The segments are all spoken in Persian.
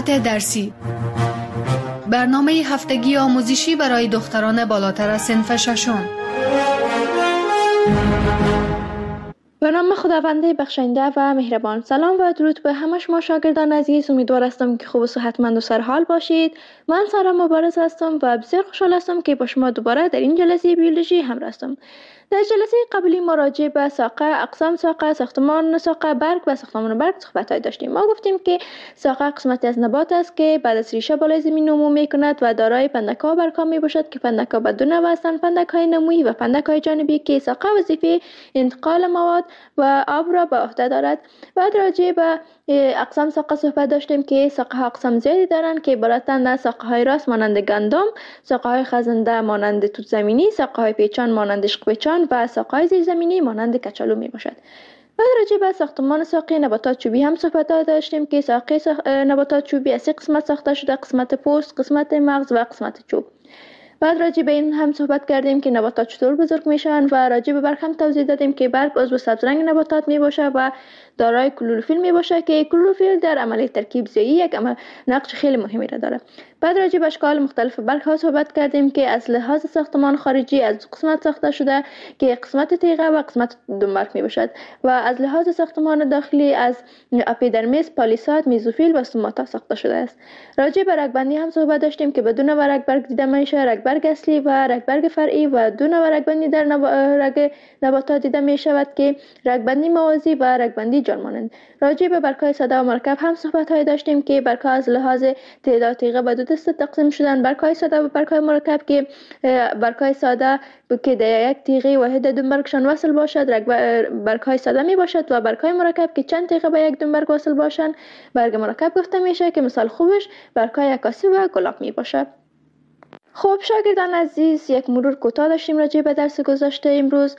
ساعت درسی، برنامه هفتگی آموزشی برای دختران بالاتر از صنف ششم. به نام خداوند بخشنده و مهربان. سلام و درود به همه شما شاگردان عزیز. امیدوار هستم که خوب و صحتمند و سرحال باشید. من سارا مبارز هستم و بسیار خوشحال هستم که با شما دوباره در این جلسه بیولوژی همراه هستم. در جلسه قبلی ما راجع به ساقه، اقسام ساقه، ساختمان ساقه، برگ و ساختمان برگ صحبت‌های داشتیم. ما گفتیم که ساقه قسمتی از نبات است که بعد از ریشه بالای زمین نمو می‌کند و دارای پندک‌ها و برگ‌ها میباشد که پندک‌ها به دو نوع هستند: پندک‌های نمویی و پندک‌های جانبی که ساقه وظیفه انتقال مواد و آب را به عهده دارد. بعد راجع به اقسام ساقه صحبت داشتیم که ساقه ها اقسام زیادی دارند که عبارتند از ساقه های راست مانند گندم، ساقه های خزنده مانند توت زمینی، ساقه های پیچان مانند عشق پیچان و ساقه های زیرزمینی مانند کچالو می باشد. بعد راجع به ساختمان ساقه نباتات چوبی هم صحبت داشتیم که ساقه نباتات چوبی از 3 قسمت ساخته شده: قسمت پوست، قسمت مغز و قسمت چوب. بعد راجع به این هم صحبت کردیم که نباتات چطور بزرگ میشن و راجع به برگ هم توضیح دادیم که برگ عضو سبزرنگ نباتات می باشه و دارای کلروفیل می باشه که کلروفیل در عملیه ترکیب زایی یک نقش خیلی مهمی را داره. بعد راجع به اشکال مختلف برگ ها صحبت کردیم که از لحاظ ساختمان خارجی از 2 قسمت ساخته شده که قسمت تیغه و قسمت دنبرگ می باشد و از لحاظ ساختمان داخلی از اپیدرمیس، پالیساد، میزوفیل و سوماتا ساخته شده است. راجع به رگبندی هم صحبت داشتیم که بدون رگبرگ دیده میشه: رگبرگ اصلی و رگبرگ فرعی، و دو نوع رگبندی در رگ نباتات دیده می شود که رگبندی موازی و رگبندی جان مانند. راجع به برگ‌های ساده و مرکب هم صحبت‌های داشتیم که برگ‌ها از لحاظ تعداد تیغه به 2 دسته تقسیم شدن: برگ‌های ساده و برگ‌های مرکب که برگ‌های ساده که در یک تیغه واحد دنبرگشان وصل باشد برگ‌های ساده می باشد و برگ‌های مرکب که چند تیغه به یک دنبرگ وصل باشند برگ مرکب گفته میشه که مثال خوبش برگ‌های عکاسی و گلاب می باشد. خب شاگردان عزیز، یک مرور کوتاه داشتیم راجع به درس گذشته امروز.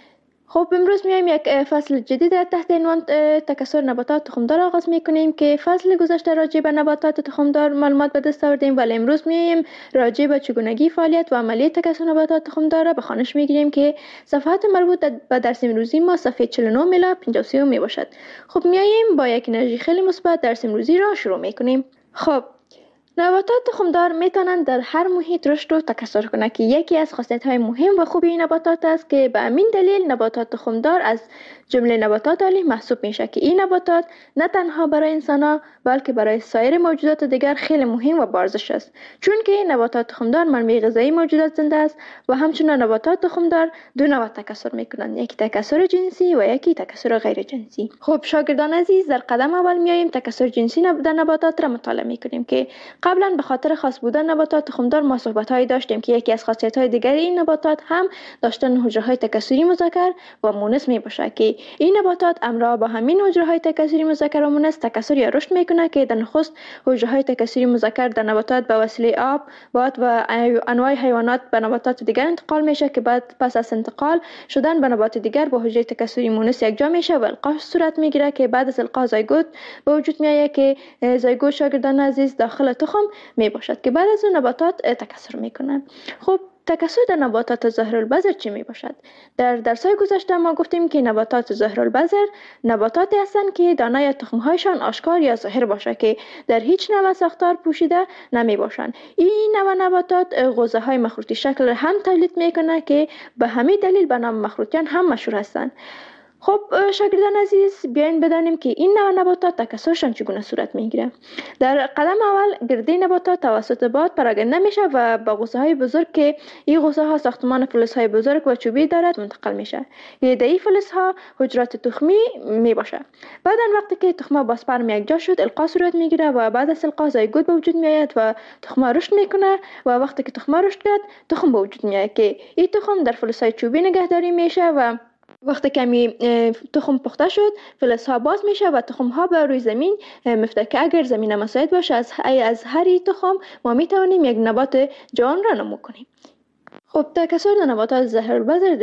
خب امروز میایم یک فصل جدید تحت عنوان تکثر نباتات تخمدار آغاز میکنیم که فصل گذشته راجع به نباتات تخمدار معلومات به دست آوردیم، ولی امروز میایم راجع به چگونگی فعالیت و عملیه تکثر نباتات تخمدار را به خوانش میگیریم که صفحات مربوط به درس امروزی ما صفحه 49 الی 53 می باشد. خب میایم با یک انرژی خیلی مثبت درس امروزی را شروع میکنیم. خب نباتات تخمدار میتونند در هر محیط رشد و تکثر کنند که یکی از خاصیت‌های مهم و خوبی نباتات است که به همین دلیل نباتات تخمدار از جمله نباتات عالی محسوب میشه که این نباتات نه تنها برای انسان‌ها بلکه برای سایر موجودات دیگر خیلی مهم و بارزش است، چون که نباتات تخمدار منبع غذایی موجودات زنده است و همچنین نباتات تخمدار دو نوع تکثر میکنند: یکی تکثر جنسی و یکی تکثر غیر جنسی. خب شاگردان عزیز، در قدم اول میایم تکثر جنسی در نباتات را مطالعه میکنیم که قبلا به خاطر خاص بودن نباتات تخمدار ما صحبت‌هایی داشتیم که یکی از خاصیت‌های دیگر این نباتات هم داشتن حجره‌های تکثری مذکر و مؤنث میباشه که این نباتات همراه با همین حجره‌های تکثری مذکر و مؤنث تکثر یا رشد میکنه که در نخست حجره‌های تکثری مذکر در نباتات به وسیله آب، باد و انواع حیوانات به نباتات دیگر انتقال میشه که بعد پس از انتقال شدن به نبات دیگر با حجره تکثری مؤنث یکجا میشه و القاح صورت میگیره که بعد از القاح زایگوت به وجود میاد که زایگوت شاگردان عزیز داخل تخم می باشد که بعد از اون نباتات تکثر میکنن. خب تکثر در نباتات ظاهرالبذر چی می باشد؟ در درس‌های گذشته ما گفتیم که نباتات ظاهرالبذر نباتاتی هستند که دانه یا تخم‌هایشان آشکار یا ظاهر باشه که در هیچ نوع ساختار پوشیده نمی باشند. این نوع نباتات غوزه‌های مخروطی شکل هم تولید میکنه که به همین دلیل به نام مخروطیان هم مشهور هستند. خب شاگردان عزیز، بیاین بدانیم که این نوع نباتات تکثرشان چگونه صورت میگیره. در قدم اول گرده نباتات توسط باد پراکنده میشه و با غوزه‌های بزرگ که این غوزه‌ها ساختمان فلزهای بزرگ و چوبی دارد منتقل میشه. گرده این فلزها حجرات تخمی میباشه. بعد وقتی که تخمه با سپرم یکجا شد القاح صورت میگیره و بعد از القاح زایگوت به وجود میآید و تخمه رشد میکنه و وقتی که تخمه رشد کرد تخم به وجود میاد که این تخم در فلزهای چوبی نگهداری میشه و وقتی کمی تخم پخته شد فلزها باز میشه و تخمها به روی زمین میفته که اگر زمین مساعد باشه از هر تخم ما میتوانیم یک نبات جوان را نمو کنیم. خب تکثر نباتات ظاهرالبذر در این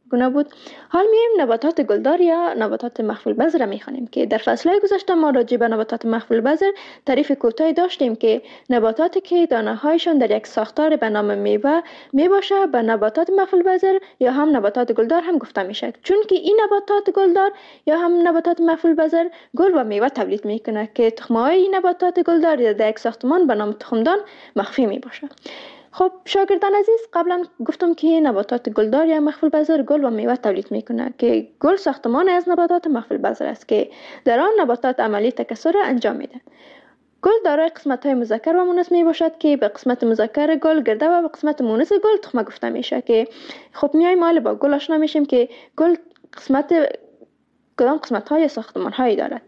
گونه بود. حال میایم نباتات گلدار یا نباتات مخفی البذر را میخوانیم که در فصلهای گذشته ما راجع به نباتات مخفی البذر تعریف کوتاهی داشتیم که نباتاتی که دانه هایشان در یک ساختار به نام میوه میباشه به نباتات مخفی البذر یا هم نباتات گلدار هم گفته میشه، چون که این نباتات گلدار یا هم نباتات مخفی البذر گل و میوه تولید میکنه که تخمهای این نباتات گلدار در یک ساختمان به نام تخمدان مخفی میباشه. خب شاگردان عزیز، قبلا گفتم که نباتات گلدار یا مخفی البذر گل و میوه تولید میکنه که گل ساختمان از نباتات مخفی البذر است که در آن نباتات عملی تکثر را انجام میده. گل دارای قسمت های مذکر و مؤنث می باشد که به قسمت مذکر گل گرده و به قسمت مؤنث گل تخمه گفته میشه که خب میایم حالا با گل آشنا میشیم که گل کدام قسمت های ساختمان هایی دارد.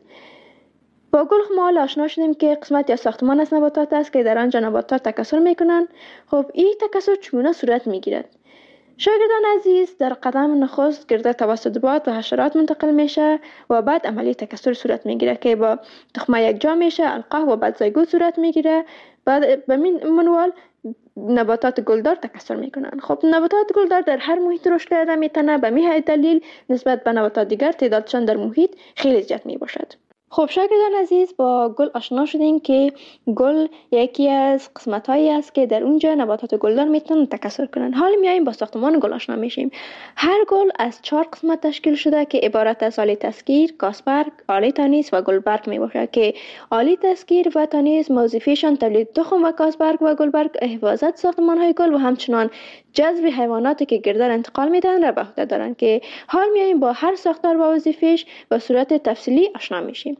با گل ما آشنا شدیم که قسمت یا ساختمان از نباتات است که در آنجا نباتات تکثر میکنند. خب این تکثر چگونه صورت میگیرد؟ شاگردان عزیز، در قدم نخست گرده توسط باد و حشرات منتقل میشه و بعد عملی تکثر صورت میگیره که با تخمه یک جا میشه، القاح و بعد زیگوت صورت میگیره. بعد به این منوال نباتات گلدار تکثر میکنن. خب نباتات گلدار در هر محیط رشد کرده میتونه، به همین دلیل نسبت به نباتات دیگر تعدادشان در محیط خیلی زیاد میباشد. خب شاگردان عزیز، با گل آشنا شدیم که گل یکی از قسمت‌هایی است که در اونجا نباتات گلدار میتونن تکثر کنن. حالا میایم با ساختمان گل آشنا میشیم. هر گل از 4 قسمت تشکیل شده که عبارت از آله تسکیر، کاسبرگ، آله تانیس و گلبرگ میباشد که آله تسکیر و تانیس وظیفه‌شان تولید تخم و کاسبرگ و گلبرگ حفاظت ساختمان‌های گل و همچنان جذب حیواناتی که گردر انتقال میدن را به عهده دارند که حال میایم با هر ساختار و وظیفه‌اش به صورت تفصیلی آشنا میشیم.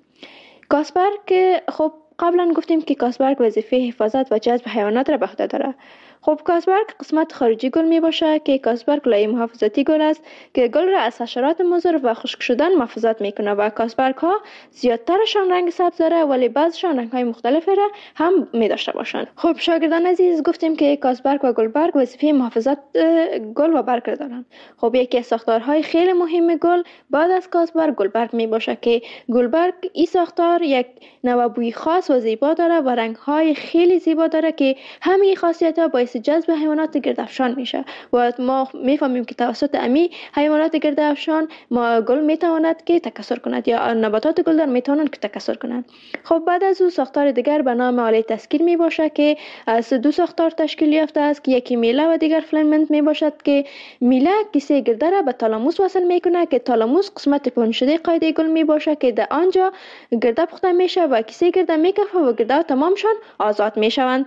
کاسبرگ، خب قبلا گفتیم که کاسبرگ وظیفه حفاظت و جذب حیوانات را به عهده داره. خب کاسبرگ قسمت خارجی گل می باشه که کاسبرگ لایه محافظتی گل است که گل را از حشرات مضر و خشک شدن محافظت میکنه و کاسبرگ ها زیادترشان رنگ سبز داره ولی بعضشان رنگ های مختلف را هم می داشته باشند. خب شاگردان عزیز، گفتیم که کاسبرگ و گلبرگ وظیفه محافظت گل و برگ دارند. خب یکی از ساختارهای خیلی مهم گل بعد از کاسبرگ گلبرگ می باشه که گلبرگ این ساختار یک نوع بوی خاص و زیبا داره و رنگ های خیلی زیبا داره که همین خاصیت ها باعث جذب حیوانات گردافشان میشه و ما میفهمیم که توسط امی حیوانات گردافشان ما گل میتواند که تکثر کند یا نباتات گلدار میتوانند که تکثر کنند. خب بعد از او ساختار دیگر به نام آله تسکیر می باشه که از 2 ساختار تشکیل یافته است که یکی میله و دیگر فیلامنت می باشد که میله کیسه گرده را به تالاموس وصل میکنه که تالاموس قسمت پنجشده قاعده گل می باشه که در آنجا گرده پخته میشه و کیسه گرده میکفه و گرده تمامشان آزاد میشوند.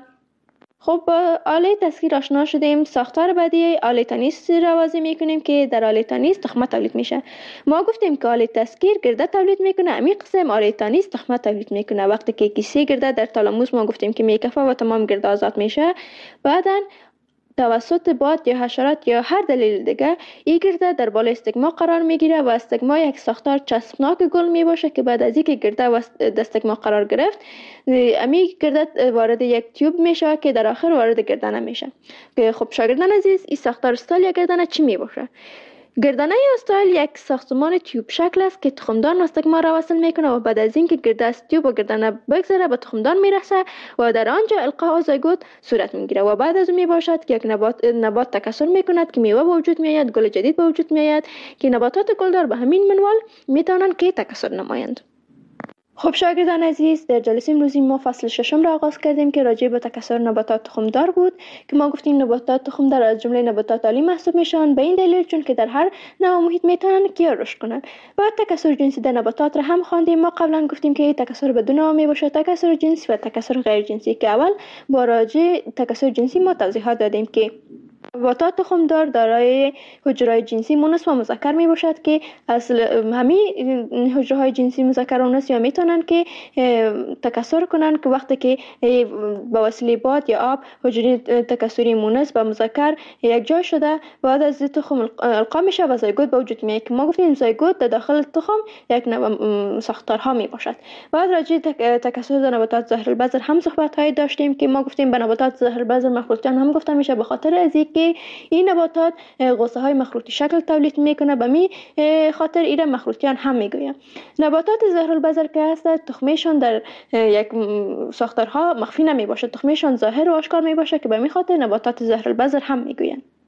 خب با آله تسکیر آشنا شدیم. ساختار بعدی آله تانیس را بازی میکنیم که در آله تانیس تخمه تولید میشه. ما گفتیم که آله تسکیر گرده تولید میکنه، امی قسم آله تانیس تخمه تولید میکنه. وقتی که کیسه گرده در تالاموس ما گفتیم که میکفه و تمام گرده آزاد میشه، بعداً توسط باد یا حشرات یا هر دلیل دیگه این گرده در بالای استگما قرار میگیره و استگما یک ساختار چسبناک گل می باشه که بعد از اینکه گرده و استگما قرار گرفت امی گرده وارد یک تیوب میشه که در آخر وارد گردنه میشه. که خب شاگردان عزیز، این ساختار استایل یا گردنه چی می باشه؟ گردنه استایل یک ساختمان تیوب شکل است که تخمدان و استگما را وصل میکنه و بعد از اینکه گرده از تیوب و گردنه بگذره به تخمدان میرسه و در آنجا القاح و زیگوت صورت میگیره و بعد از اون میباشد که یک نبات تکثر میکند که میوه به وجود میآید، گل جدید به وجود میآید که نباتات گلدار به همین منوال میتونن که تکثر نمایند. خب شاگردان عزیز، در جلسه امروزی ما فصل 6 را آغاز کردیم که راجع به تکثر نباتات تخمدار بود که ما گفتیم نباتات تخمدار از جمله نباتات عالی محسوب میشن به این دلیل چون که در هر نوع محیط میتونن که رشد کنن. بعد تکثر جنسی در نباتات را هم خواندیم. ما قبلا گفتیم که تکثر به دو نوع میباشه، تکثر جنسی و تکثر غیر جنسی، که اول با راجع تکثر جنسی ما توضیحات دادیم که نباتات تخمدار دارای حجره‌های جنسی مؤنث و مذکر می باشد که اصل همین حجره‌های جنسی مذکر و مؤنث یا میتونن که تکثر کنن که وقتی که به وسیله باد یا آب حجره تکثری مؤنث و مذکر یک جای شده بعد از تخم القا میشه و زیگوت به وجود میاد که ما گفتیم زیگوت در داخل تخم یک نوع ساختارها می باشد. بعد راجع تکثر در نباتات ظاهر البذر هم صحبت‌های داشتیم که ما گفتیم به نباتات ظاهر البذر مخروطیان هم گفته میشه به خاطر از که این نباتات غصه های مخروطی شکل تولید میکنه، به می خاطر ایره مخروطیان هم میگویم. نباتات ظاهر البذر که هست تخمشان در یک ساختارها مخفی نمی باشه، تخمشان ظاهر و آشکار می باشه که به می خاطر نباتات ظاهر البذر هم میگوین.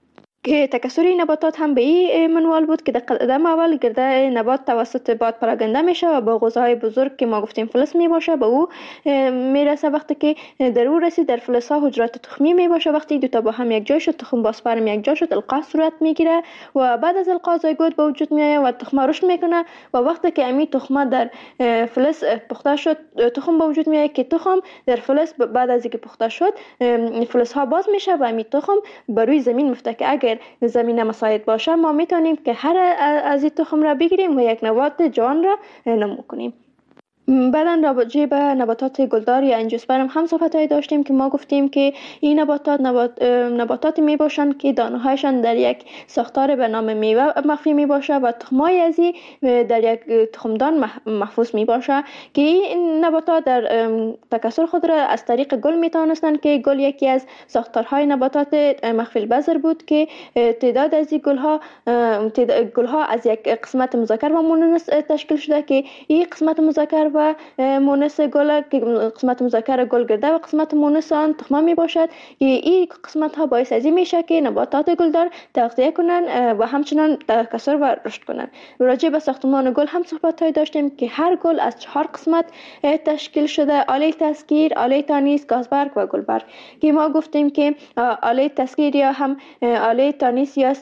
که تکثر نباتات هم به این منوال بود که در قدم اول گرده نبات توسط باد پراگنده میشه و با غوزهای بزرگ که ما گفتیم فلز می باشه به او میرسه. وقتی که در او رسید در فلز ها حجرات تخمی می باشه. وقتی دو تا با هم یک جای شد، تخم با اسپرم یک جای شد، القاء صورت میگیره و بعد از القاء زایگوت به وجود میاد و تخم رشد میکنه و وقتی که امی تخم در فلز پخته شد تخم به وجود میاد که تخم در فلز بعد از اینکه پخته شد فلز ها باز میشه و امی تخم بر روی زمین میفته که اگر زمین مساعد باشه ما میتونیم که هر از این تخم را بگیریم و یک نبات جوان را نمو کنیم. بعدا راجع به نباتات گلدار یا انجیوسپرم هم صحبت‌هایی داشتیم که ما گفتیم که این نباتات می باشند که دانه‌هایشان در یک ساختار به نام میوه مخفی می باشه و تخمای از این در یک تخمدان محفوظ می باشه که این نباتات در تکثر خود را از طریق گل می توانستند که گل یکی از ساختارهای نباتات مخفی البذر بود که تعداد از این گل‌ها از یک قسمت مذکر و مؤنث تشکیل شده که این قسمت مذکر و مؤنث گل که قسمت مذکر گل گرده و قسمت مؤنث آن تخمه می باشد. این قسمت ها باعث از این میشه که نباتات گلدار تغذیه کنن و همچنان تکثر و رشد کنن. راجع به ساختمان گل هم صحبت های داشتیم که هر گل از 4 قسمت تشکیل شده: آله تسکیر، آله تانیس، گازبرگ و گلبرگ که ما گفتیم که آله تسکیر یا هم آله تانیس یا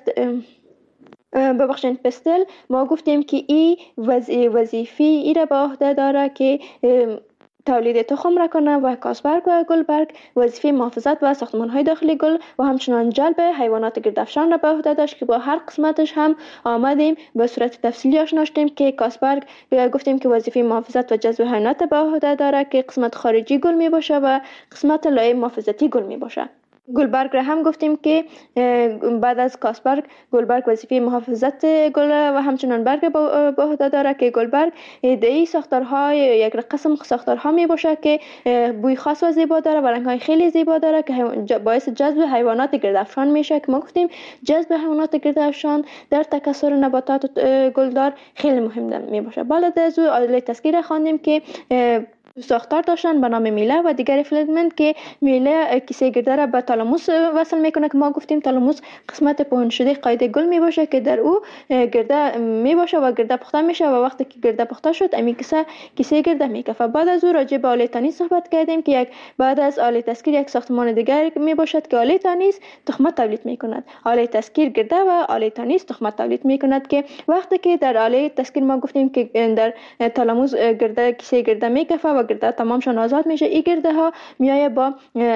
پستل ما گفتیم که این وظیفه ای را به عهده داره که تولید تخم را کنه و گازبرگ و گلبرگ وظیفه محافظت و ساختمان های داخلی گل و همچنان جلب حیوانات گردافشان را به عهده داشت که با هر قسمتش هم آمدیم به صورت تفصیلی آشنا شدیم که گازبرگ گفتیم که وظیفه محافظت و جذب حیوانات به عهده داره که قسمت خارجی گل می باشه و قسمت لایه محافظتی گل می باشه. گلبرگ را هم گفتیم که بعد از گازبرگ گلبرگ وظیفه محافظت گل و همچنان برگ به عهده داره که گلبرگ ایده‌ای ساختارهای یک قسم ساختارها می باشه که بوی خاص و زیبا داره و رنگ‌های خیلی زیبا داره که باعث جذب حیوانات گردافشان میشه که ما گفتیم جذب حیوانات گردافشان در تکثر نباتات گلدار خیلی مهم می باشه. بعد از او آله تسکیر خواندیم که ساختار داشتن به نام میله و دیگر فیلمنت که میله کیسه گرده را به تالاموس وصل میکنه که ما گفتیم تالاموس قسمت پهن شده قاعده گل می باشه که در او گرده می باشه و گرده پخته میشه و وقتی که گرده پخته شد امی کیسه گرده میکفه. بعد از او راجع به آله تانیس صحبت کردیم که بعد از آله تسکیر یک ساختمان دیگر می باشد که آله تانیس تخمه تولید میکند. آله تسکیر گرده و آله تانیس تخمه تولید میکند که وقتی که در آله تسکیر ما گفتیم که در تالاموس گرده کیسه گرده میکفه و گرده تمامشان آزاد میشه. این گرده ها میایه با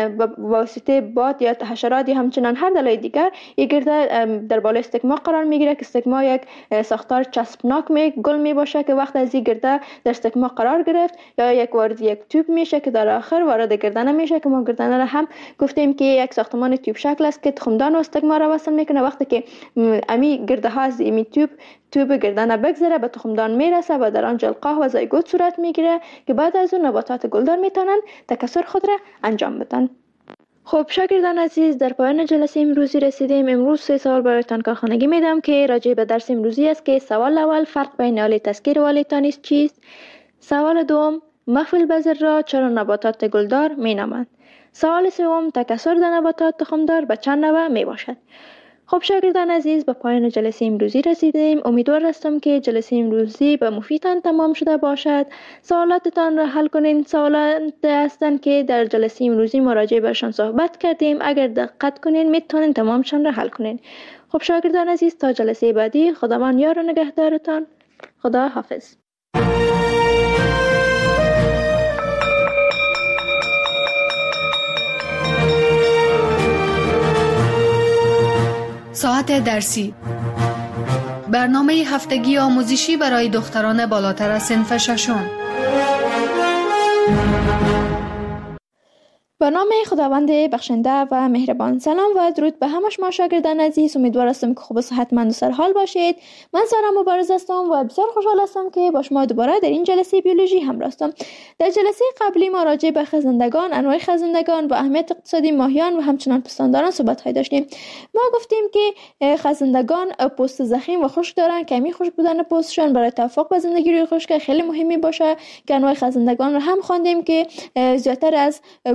واسطه باد یا حشرات یا همچنان هر دلایل دیگر این گرده در بالای استکما قرار میگیره که استکما یک ساختار چسبناک گل می باشه که وقت از این گرده در استکما قرار گرفت یا یک وارد یک توپ میشه که در آخر وارد گردنه میشه که ما گردنه را هم گفتیم که یک ساختمان توپ شکل است که تخمدان و استکما را وصل میکنه. وقتی که امی گرده ها از امی توپ گردنه بگذره به تخمدان میرسه و در آنجا القاح و زایگوت صورت میگیره که بعد از اون نباتات گلدار میتونن تکثر خود را انجام بدن. خب شاگردان عزیز، در پایان جلسه امروزی رسیدیم. امروز 3 سوال برایتان کارخانگی میدم که راجع به درس امروزی است که سوال اول فرق بین آله تسکیر و آله تانیس چیست؟ سوال دوم مخفی البذر را چرا نباتات گلدار مینامند؟ سوال سوم تکثر در نباتات تخمدار به چند نوع می باشد؟ خب شاگردان عزیز، به پایان جلسه امروزی رسیدیم. امیدوار هستم که جلسه امروزی به مفیدتان تمام شده باشد. سوالاتتان را حل کنین. سوالات هستند که در جلسه امروزی مراجعه برشان صحبت کردیم. اگر دقت کنین میتونین تمامشان را حل کنین. خب شاگردان عزیز، تا جلسه بعدی خداوند یار و نگهدارتان. خدا حافظ. ساعت درسی، برنامه هفتگی آموزشی برای دختران بالاتر از صنف ششم. به نام خداوند بخشنده و مهربان. سلام و درود به همه شما شاگردان عزیز. امیدوار هستم که خوب و صحتمند و سرحال باشید. من سارا مبارز هستم و بسیار خوشحال هستم که با شما دوباره در این جلسه بیولوژی همراه هستم. در جلسه قبلی ما راجع به خزندگان، انواع خزندگان و اهمیت اقتصادی ماهیان و همچنان پستانداران صحبت داشتیم. ما گفتیم که خزندگان پوست ضخیم و خشک دارند که همین خشک بودن پوستشان برای توافق با زندگی روی خشک خیلی مهمی باشه که انواع خزندگان رو هم خواندیم که زیاتر از گروه های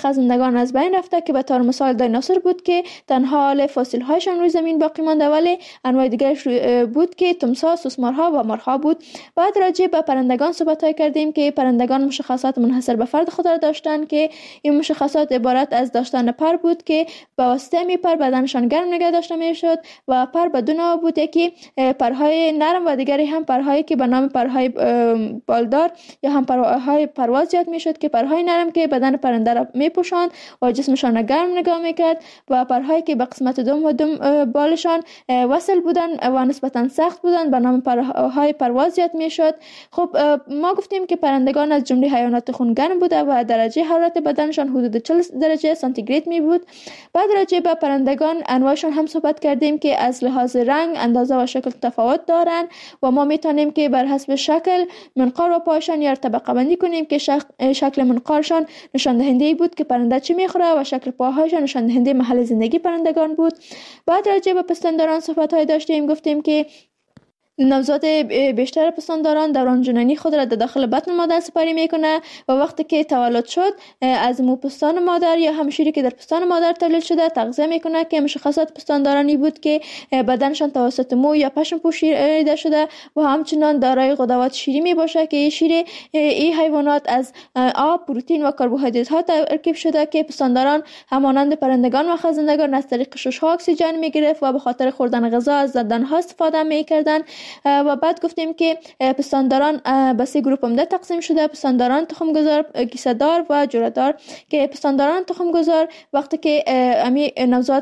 خزندگان از بین رفته که به طور مثال دایناسور بود که تنها حال فسیل هایشان روی زمین باقی مانده، ولی انواع دیگرش بود که تمساح، سوسمارها و مارها بود. بعد راجع به پرندگان صحبت کردیم که پرندگان مشخصات منحصر به فرد خود را داشتند که این مشخصات عبارت از داشتن پر بود که به واسطه می پر بدنشان گرم نگه داشته میشد و پر به دو نوع بود، یکی پرهای نرم و دیگری هم پرهایی که به نام پرهای بالدار یا هم پرهای پرواز یاد میشد که پرهای نرم که بدن پرنده را میپوشاند و جسمشان را گرم نگاه میکرد و پرهایی که به قسمت دم و دم بالشان وصل بودند و نسبتا سخت بودند به نام پرهای پرواز یاد میشد. خب ما گفتیم که پرندگان از جمله حیوانات خونگرم بوده و درجه حرارت بدنشان حدود 40 درجه سانتیگراد می بود. بعد راجع به پرندگان انواعشان هم صحبت کردیم که از لحاظ رنگ، اندازه و شکل تفاوت دارند و ما میتونیم که بر حسب شکل منقار و پایشان یا طبقه بندی کنیم که شکل منقارشان نشان دهنده بود که پرنده چی میخوره و شکل پاهایشان نشان دهنده محل زندگی پرندگان بود. بعد راجع به پستانداران صحبت های داشتیم، گفتیم که نوزاد بیشتر پستانداران دوران جنینی خود را در داخل بطن مادر سپری میکنه و وقتی که تولد شد از مو پستان مادر یا هم شیری که در پستان مادر تولید شده تغذیه میکنه که مشخصات پستاندارانی بود که بدنشان توسط مو یا پشم پوشیده شده و همچنان دارای غدوات شیری می باشه که این حیوانات از آب، پروتئین و کربوهیدرات ها ترکیب شده که پستانداران همانند پرندگان و خزندگان از طریق شش ها اکسیژن میگرفت و به خاطر خوردن غذا از دندانها استفاده میکردند. و بعد گفتیم که پستانداران به سه گروه عمده تقسیم شده: پستانداران تخمگذار، کیسه‌دار و جره‌دار. که پستانداران تخمگذار وقتی که امی نوزاد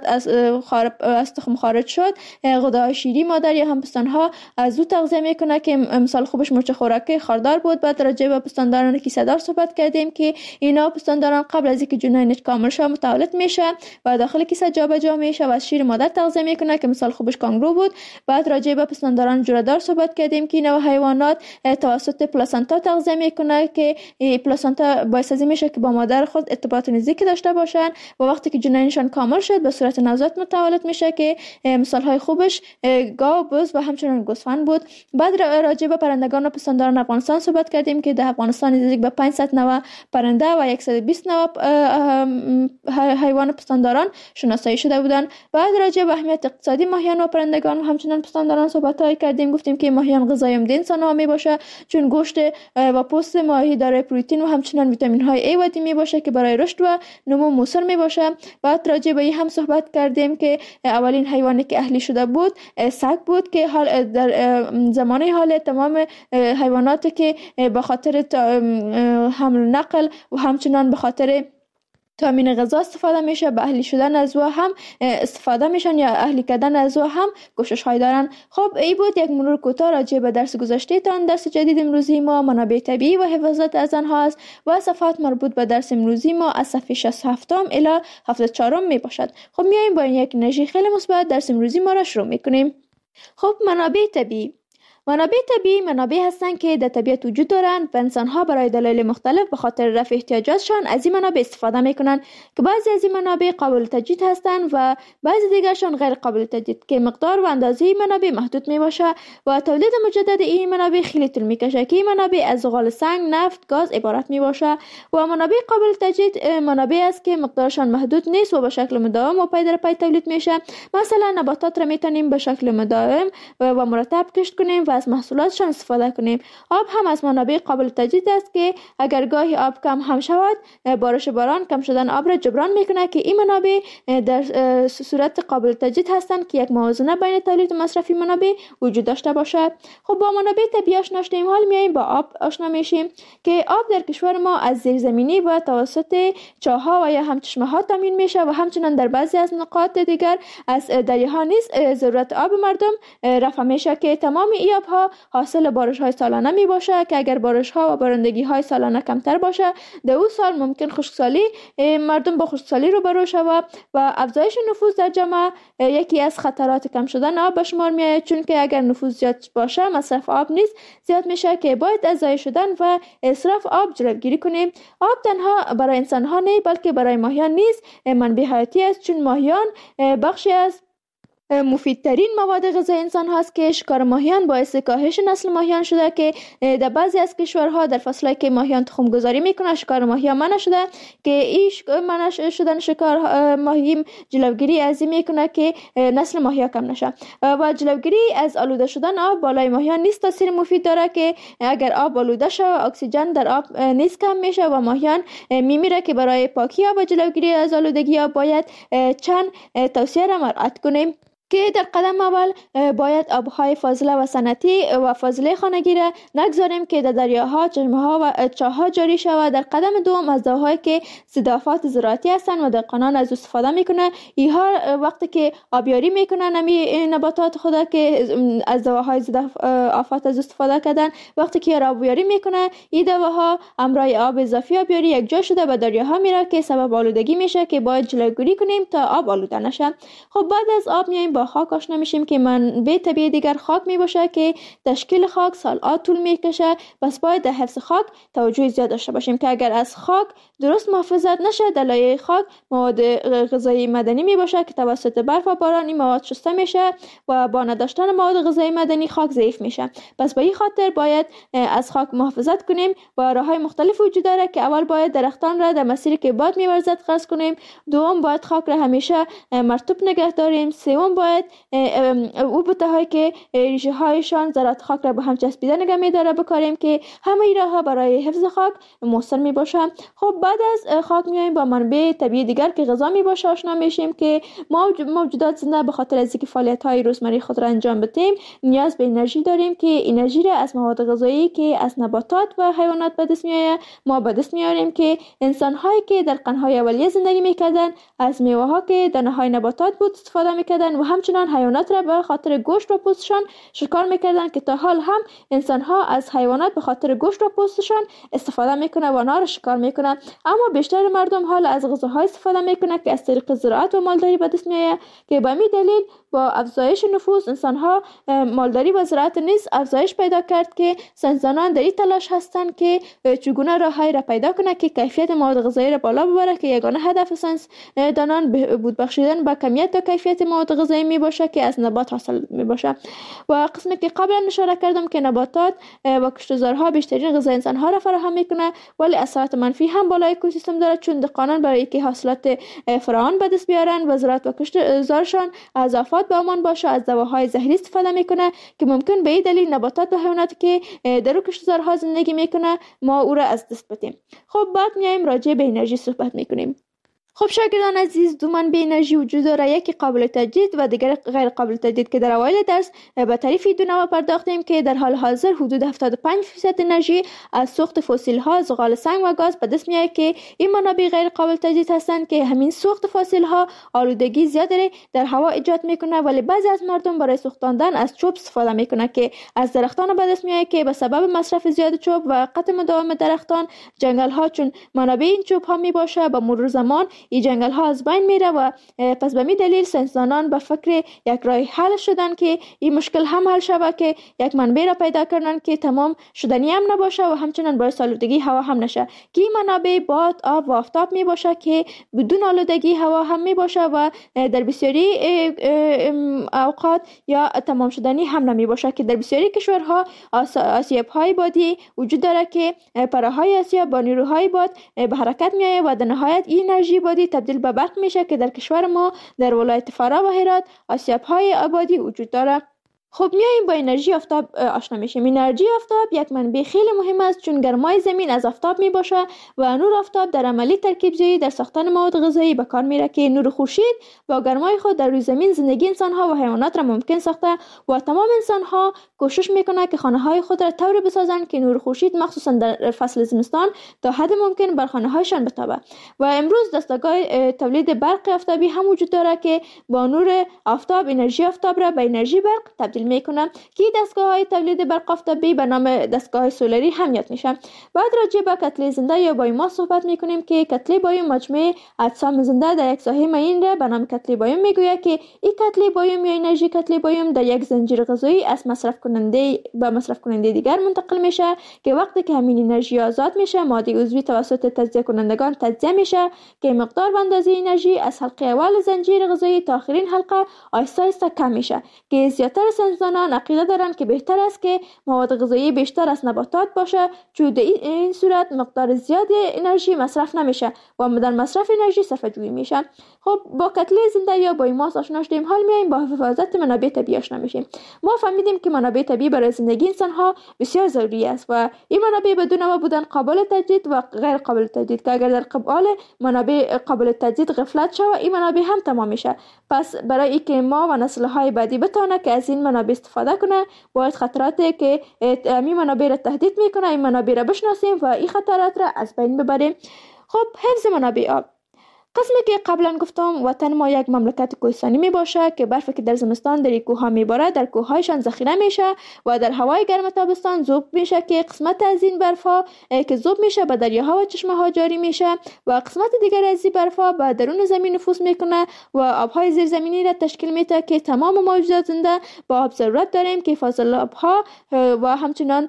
از تخم خارج شد، غده‌های شیری مادر یا هم پستانها از او تغذیه میکنه که مثال خوبش مرچ خوراکی خاردار بود. بعد راجع به پستانداران کیسه‌دار صحبت کردیم که اینا پستانداران قبل از اینکه جنینش کامل شه متولد میشه و داخل کیسه جابجا میشه و از شیر مادر تغذیه میکنه که مثال خوبش کانگرو بود. بعد راجع به پستانداران جره‌دار صحبت کردیم که اینا حیوانات توسط پلاسنتا تغذیه میکنه که پلاسنتا باعث میشه که با مادر خود ارتباط نزدیکی داشته باشن و وقتی که جنینشان کامل شد به صورت نوزاد متولد میشه که مثال های خوبش گاو، بز و همچنین گوسفند بود. بعد راجع به پرندگان و پستانداران افغانستان صحبت کردیم که در افغانستان نزدیک به 500 نوع پرنده و 120 نوع حیوان پستانداران شناسایی شده بودند. بعد راجع به اهمیت اقتصادی ماهیان و پرندگان و همچنین پستانداران صحبت کردیم. گفتیم که ماهیان غذای عمده انسان‌ها میباشه چون گوشت و پوست ماهی دارای پروتئین و همچنین ویتامین های A و D میباشه که برای رشد و نمو موثر میباشه. بعد راجع به این هم صحبت کردیم که اولین حیوانی که اهلی شده بود سگ بود که در زمانه حال تمام حیواناتی که به خاطر حمل نقل و همچنین به خاطر تامین غذا استفاده میشه به اهلی شدن از او هم استفاده میشن یا اهلی کردن از او هم کوشش های دارن. خب این بود یک مرور کوتاه راجع به درس گذشته تان. درس جدید امروزی ما منابع طبیعی و حفاظت از آنها است و صفحات مربوط به درس امروزی ما از صفحه 67 الی 74 می باشد. خب میایم با یک انرژی خیلی مثبت درس امروزی ما را شروع میکنیم. خب منابع طبیعی. منابع طبیعی منابع هستند که در طبیعت وجود دارند و انسان‌ها برای دلایل مختلف به خاطر رفع احتیاجاتشان از این منابع استفاده می‌کنند که بعضی از این منابع قابل تجدید هستند و بعضی دیگرشان غیر قابل تجدید که مقدار و اندازه این منابع محدود میباشه و تولید مجدد این منابع خیلی طول میکشه که این منابع از زغال سنگ، نفت، گاز عبارت میباشه و منابع قابل تجدید منابع است که مقدارشان محدود نیست و به شکل مداوم و پی در پی تولید میشه. مثلا نباتات را میتونیم به شکل مداوم و مرتب کشت کنیم و از محصولاتشان استفاده کنیم. آب هم از منابع قابل تجدید است که اگر گاهی آب کم هم شود، بارش باران کم شدن آب را جبران میکنه که این منابع در صورت قابل تجدید هستند که یک موازنه بین تولید و مصرف منابع وجود داشته باشد. خب با منابع طبیعی آشنا شدیم، حال میایم با آب آشنا میشیم که آب در کشور ما از زیرزمینی و توسط چاه‌ها و یا هم چشمه‌ها تامین میشه و همچنین در بعضی از نقاط دیگر از دریاها نیز ضرورت آب مردم رفع میشه که تمام این آبها حاصل بارش‌های سالانه می باشه که اگر بارش‌ها و بارندگی‌های سالانه کمتر باشه در اون سال ممکن خشکسالی مردم با خشکسالی روبرو شود و افزایش نفوذ در جامعه یکی از خطرات کم شدن آب به شمار میاد، چون که اگر نفوذ زیاد باشه مصرف آب نیز زیاد میشه که باید از ضایع شدن و اسراف آب جلوگیری کنیم. آب تنها برای انسان‌ها نه بلکه برای ماهیان نیز منبع حیاتی است، چون ماهیان بخشی از مفیدترین مواد غذایی انسان هاست که شکار ماهیان باعث کاهش نسل ماهیان شده که در بعضی از کشورها در فصلی که ماهیان تخم گذاری میکنه شکار ماهیان منع شده که این منع شدن شکار ماهی جلوگیری از این میکنه که نسل ماهیان کم نشه و جلوگیری از آلوده شدن آب بالای ماهیان نیز تاثیر مفید داره که اگر آب آلوده شه اکسیژن در آب نیز کم میشه و ماهیان میمیره که برای پاکی آب و جلوگیری از آلودگی آب باید چند توصیه را مراعات کنیم که در قدم اول باید آبهای فاضله و صنعتی و فاضله خانگی را نگذاریم که در دریاها، چشمه‌ها و چاه‌ها جاری شود. در قدم دوم از دواهایی که ضد آفات زراعتی هستند و دهقانان از استفاده میکنه اینها وقتی که آبیاری میکنن نباتات خدا که از دواهای ضد آفات از استفاده کردن وقتی که آبیاری میکنه این دواها همراه آب اضافی آبیاری یک جا شده به دریاها میره که سبب آلودگی میشه که باید جلوگیری کنیم تا آب آلوده نشه. خب بعد از آب میایم با خاک آشنا میشیم که منبع طبیعی دیگر خاک میباشه که تشکیل خاک سال‌ها طول میکشه. پس باید در حفظ خاک توجه زیاد داشته باشیم که اگر از خاک درست محافظت نشه در لایه خاک مواد غذایی معدنی میباشه که توسط برف و باران این مواد شسته میشه و با نداشتن مواد غذایی معدنی خاک ضعیف میشه. پس به این خاطر باید از خاک محافظت کنیم و راههای مختلف وجود داره که اول باید درختان را در مسیری که باد میورزد قطع کنیم، دوم باید خاک را همیشه مرطوب نگه داریم، سوم باید او بوتهایی که ریشه هایشان ذرات خاک را به هم چسبیده نگه می‌داره بکاریم که همه این راه‌ها برای حفظ خاک مؤثر میباشه. خب بعد از خاک میایم با منبع طبیعی دیگر که غذا میباشه آشنا میشیم که ما موجودات زنده به خاطر از اینکه فعالیت‌های روزمره خود را انجام بدیم نیاز به انرژی داریم که انرژی را از مواد غذایی که از نباتات و حیوانات به دست میآید ما به دست میاریم که انسان‌هایی که در قرن‌های اولیه زندگی میکردن از میوه‌ها که دانه‌های نباتات بود استفاده میکردن و همچنان حیوانات را به خاطر گوشت و پوستشان شکار میکردن که تا حال هم انسان‌ها از حیوانات به خاطر گوشت و پوستشان استفاده میکنه و آنها را شکار میکنه. اما بیشتر مردم حال از غذاهای استفاده میکنه که از طریق زراعت و مالداری به دست میآید که به همین دلیل با افزایش نفوس انسان‌ها مالداری و زراعت نیز افزایش پیدا کرد که ساینسدانان در این تلاش هستند که چگونه راه‌هایی را پیدا کنه که کیفیت مواد غذایی را بالا ببره که یگانه هدف ساینسدانان بهبود بخشیدن به کمیت و کیفیت مواد غذایی می باشه که از نبات حاصل می باشه. و قسمی که قبلا اشاره کردم که نباتات و کشتزارها بیشترین غذای انسان‌ها را فراهم میکنه ولی اثرات منفی هم بالای اکوسیستم داره چون دهقانان برای اینکه حاصلات فراوان به دست بیارن و زراعت و کشتزارشان از آفات به امان باشه از دواهای زهری استفاده میکنه که ممکن به این دلیل نباتات و حیواناتی که در کشتزارها زندگی میکنه ما او را از دست بدیم. خب بعد میایم راجع به انرژی صحبت میکنیم. خب شاگردان عزیز دو منبع انرژی وجود داره یکی قابل تجدید و دیگر غیر قابل تجدید که در اوایل درس به تعریف دو نوع پرداختیم که در حال حاضر حدود 75% انرژی از سوخت فسیل ها زغال سنگ و گاز به دست میاد که این منابع غیر قابل تجدید هستند که همین سوخت فسیل ها آلودگی زیادی در هوا ایجاد میکنه ولی بعضی از مردم برای سوختاندن از چوب استفاده میکنه که از درختان به دست میاد که به سبب مصرف زیاد چوب و قطع مداوم درختان جنگل ها چون منابع این چوب ها میباشه با مرور زمان این جنگل ها از بین میره و پس به می دلیل ساینسدانان به فکر یک راه حل شدن که این مشکل هم حل شود که یک منبع را پیدا کردن که تمام شدنی هم نباشه و همچنان باعث آلودگی هوا هم نشه که این منابع باد، آب و آفتاب می باشه که بدون آلودگی هوا هم می باشه و در بسیاری اوقات یا تمام شدنی هم نمی باشه که در بسیاری کشورها آسیاب های بادی وجود داره که پرههای آسیاب با نیروهای باد به حرکت می آید و در نهایت این انرژی بادی تبدیل به برق میشه که در کشور ما در ولایت فرا و هرات آسیاب‌های آبادی وجود داره. خب میایم با انرژی آفتاب آشنا میشیم. انرژی آفتاب یک منبع خیلی مهم است چون گرمای زمین از آفتاب میباشه و نور آفتاب در عملی ترکیب‌زایی در ساختن مواد غذایی به کار میره که نور خورشید با گرمای خود در روی زمین زندگی انسان‌ها و حیوانات را ممکن ساخته و تمام انسان‌ها کوشش میکنه که خانه‌های خود را طوری بسازند که نور خورشید مخصوصا در فصل زمستان تا حد ممکن بر خانه‌هایشان بتابه. و امروز دستگاه تولید برق آفتابی هم وجود داره که با نور آفتاب انرژی آفتاب را به انرژی برق تبدیل تولید میکنه که دستگاه‌های تولید برق آفتابی به نام دستگاه سولری هم یاد میشه. بعد راجع به کتله زنده یا بایوماس صحبت میکنیم که کتله بایوم مجموعه اجسام زنده در یک ساحه معین را به نام کتله بایوم میگوید که این کتله بایوم یا انرژی کتله بایوم در یک زنجیر غذایی از مصرف کننده به مصرف کننده دیگر منتقل میشه که وقتی که همین انرژی آزاد میشه ماده عضوی توسط تجزیه کنندگان تجزیه میشه که مقدار و اندازه انرژی از حلقه اول زنجیر غذایی تا آخرین حلقه آهسته آهسته کم میشه که زیاتر ساینسدانان عقیده دارند که بهتر است که مواد غذایی بیشتر از نباتات باشه چون در این صورت مقدار زیاد انرژی مصرف نمیشه و در مصرف انرژی صرفه جویی میشه. خب با کتله زنده یا بایوماس آشنا شدیم، حال میایم با حفاظت منابع طبیعی آشنا میشیم. ما فهمیدیم که منابع طبیعی برای زندگی انسان ها بسیار ضروری است و این منابع بدون ما بودن قابل تجدید و غیر قابل تجدید که اگر در قبال منابع قابل تجدید غفلت شود این منابع هم تمام میشه. پس برای اینکه ما و نسل های بعدی بتونه که از این منابع استفاده کنه باید خطراتی که این منابع را تهدید میکنه این منابع را بشناسیم و این خطرات را از بین ببریم. خب حفظ منابع آب. قسمی که قبلا گفتم وطن ما یک مملکت کوهستانی می باشه که برفی که در زمستان در کوه می باره در کوه هایشان ذخیره میشه و در هوای گرم تابستان ذوب میشه که قسمت از این برف ها که ذوب میشه به دریاها و چشمه ها جاری میشه و قسمت دیگر از این برف ها به درون زمین نفوذ میکنه و آبهای زیرزمینی را تشکیل میده که تمام موجودات زنده با آب ضرورت داریم که فاضل آبها و همچنان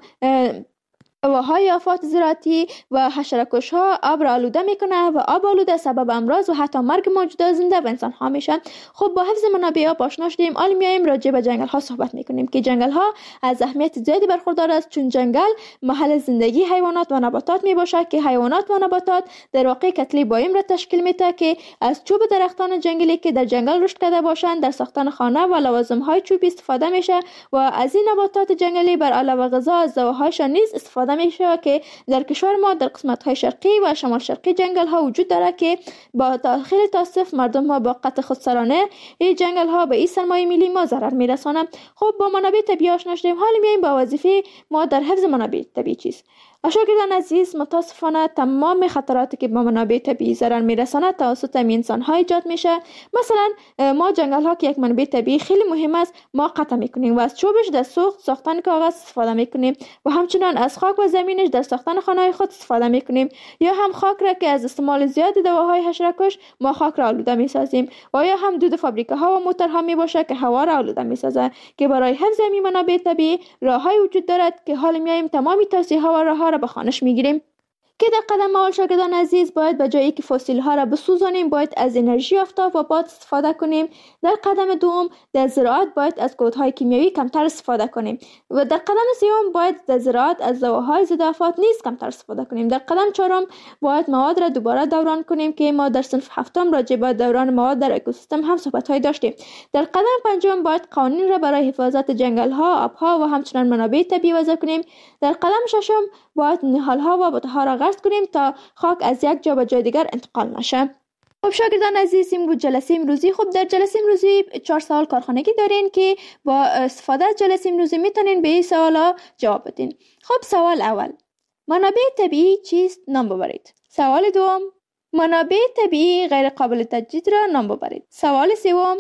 هواهای آفات زراعتی و حشره‌کش ها آب را آلوده میکنه و آب آلوده سبب امراض و حتی مرگ موجودات زنده و انسان ها میشن. خب با حفظ منابع آب آشنا شدیم، حالا میایم راجع به جنگل ها صحبت میکنیم که جنگل ها از اهمیت زیادی برخوردار است چون جنگل محل زندگی حیوانات و نباتات میباشه که حیوانات و نباتات در واقع کتله بایوم را تشکیل میده که از چوب درختان جنگلی که در جنگل رشد کرده باشند در ساختن خانه و لوازم های چوبی استفاده میشه و از این نباتات جنگلی بر علاوه غذا از زوهایشان نیز استفاده میشه که در کشور ما در قسمت های شرقی و شمال شرقی جنگل ها وجود داره که با خیلی تاسف مردم ها با قطع خودسرانه این جنگل ها به این سرمایه ملی ما ضرر میرسانند. خب با منابع طبیعی آشنا شدیم، حالا میایم با وظیفه ما در حفظ منابع طبیعی چیست. شاگردان عزیز، متاسفانه تمام خطراتی که با منابع طبیعی ضرر میرساند توسط انسان ها ایجاد میشه. مثلا ما جنگل ها که یک منبع طبیعی خیلی مهم است ما قطع میکنیم و از چوبش در ساختن کاغذ استفاده میکنیم و همچنان از خاک و زمینش در ساختن خانه خود استفاده میکنیم یا هم خاک را که از استعمال زیاد دواهای حشره‌کش ما خاک را آلوده میسازیم و یا هم دود فابریکه ها و موتورها میباشه که هوا را آلوده میسازه که برای حفظ این منابع طبیعی راههای وجود دارد که حالا میایم تمامی توصیه ها و راهها را به خوانش میگیریم. که در قدم اول شاگردان عزیز باید به جایی که فسیل ها را بسوزانیم باید از انرژی آفتاب و باد استفاده کنیم. در قدم دوم در زراعت باید از کودهای کیمیایی کمتر استفاده کنیم و در قدم سوم باید در زراعت از دواهای ضد آفات نیز کمتر استفاده کنیم. در قدم چهارم باید مواد را دوباره دوران کنیم که ما در صنف هفتم راجع به دوران مواد در اکوسیستم هم صحبت های داشتیم. در قدم پنجم باید قوانین را برای حفاظت جنگل ها، آبها و همچنان منابع طبیعی وضع کنیم. در قدم ششم باید نهال ها و بوته ها را غرس کنیم تا خاک از یک جا به جای دیگر انتقال نشه. خب شاگردان عزیز، این بود جلسه امروزی. خب در جلسه امروزی 4 سوال کارخانگی دارین که با استفاده از جلسه امروزی میتونین به این سوالا جواب بدین. خب سوال اول، منابع طبیعی چیست؟ نام ببرید. سوال دوم، منابع طبیعی غیر قابل تجدید را نام ببرید. سوال سوم،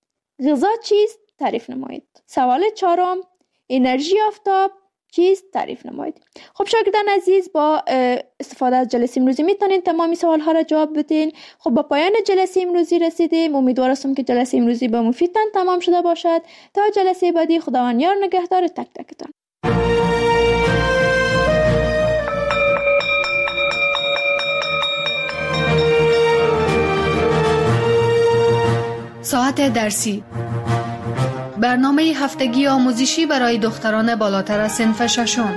غذا چیست؟ تعریف نمایید. سوال چهارم، انرژی آفتاب چیست؟ تعریف نمایید. خب شاگردان عزیز، با استفاده از جلسه امروزی میتونین تمامی سوال ها را جواب بدین. خب با پایان جلسه امروزی رسیدیم. امیدوار هستم که جلسه امروزی با مفیدتان تمام شده باشد. تا جلسه بعدی، خداوند یار نگهدار تک تکتان. ساعت درسی، برنامه هفتگی آموزشی برای دختران بالاتر از صنف ششم.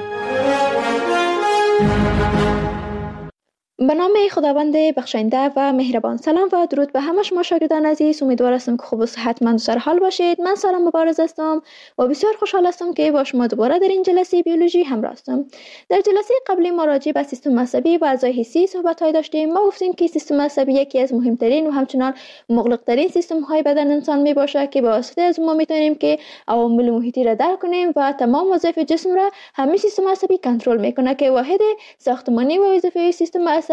به نام خداوند بخشنده و مهربان. سلام و درود به همه شما شاگردان عزیز. امیدوار هستم که خوب و صحتمند و سر حال باشید. من سارا مبارز هستم و بسیار خوشحال هستم که با شما دوباره در این جلسه بیولوژی همراه هستم. در جلسه قبلی ما راجع به سیستم عصبی و اعضای حسی صحبت‌های داشتیم. ما گفتیم که سیستم عصبی یکی از مهمترین و همچنان مغلق‌ترین سیستم‌های بدن انسان میباشه که با واسطه از ما میتونیم که عوامل محیطی را درک کنیم و تمام وظایف جسم را همین سیستم عصبی کنترل میکنه که واحد ساختمانی و وظیفه سیستم عصبی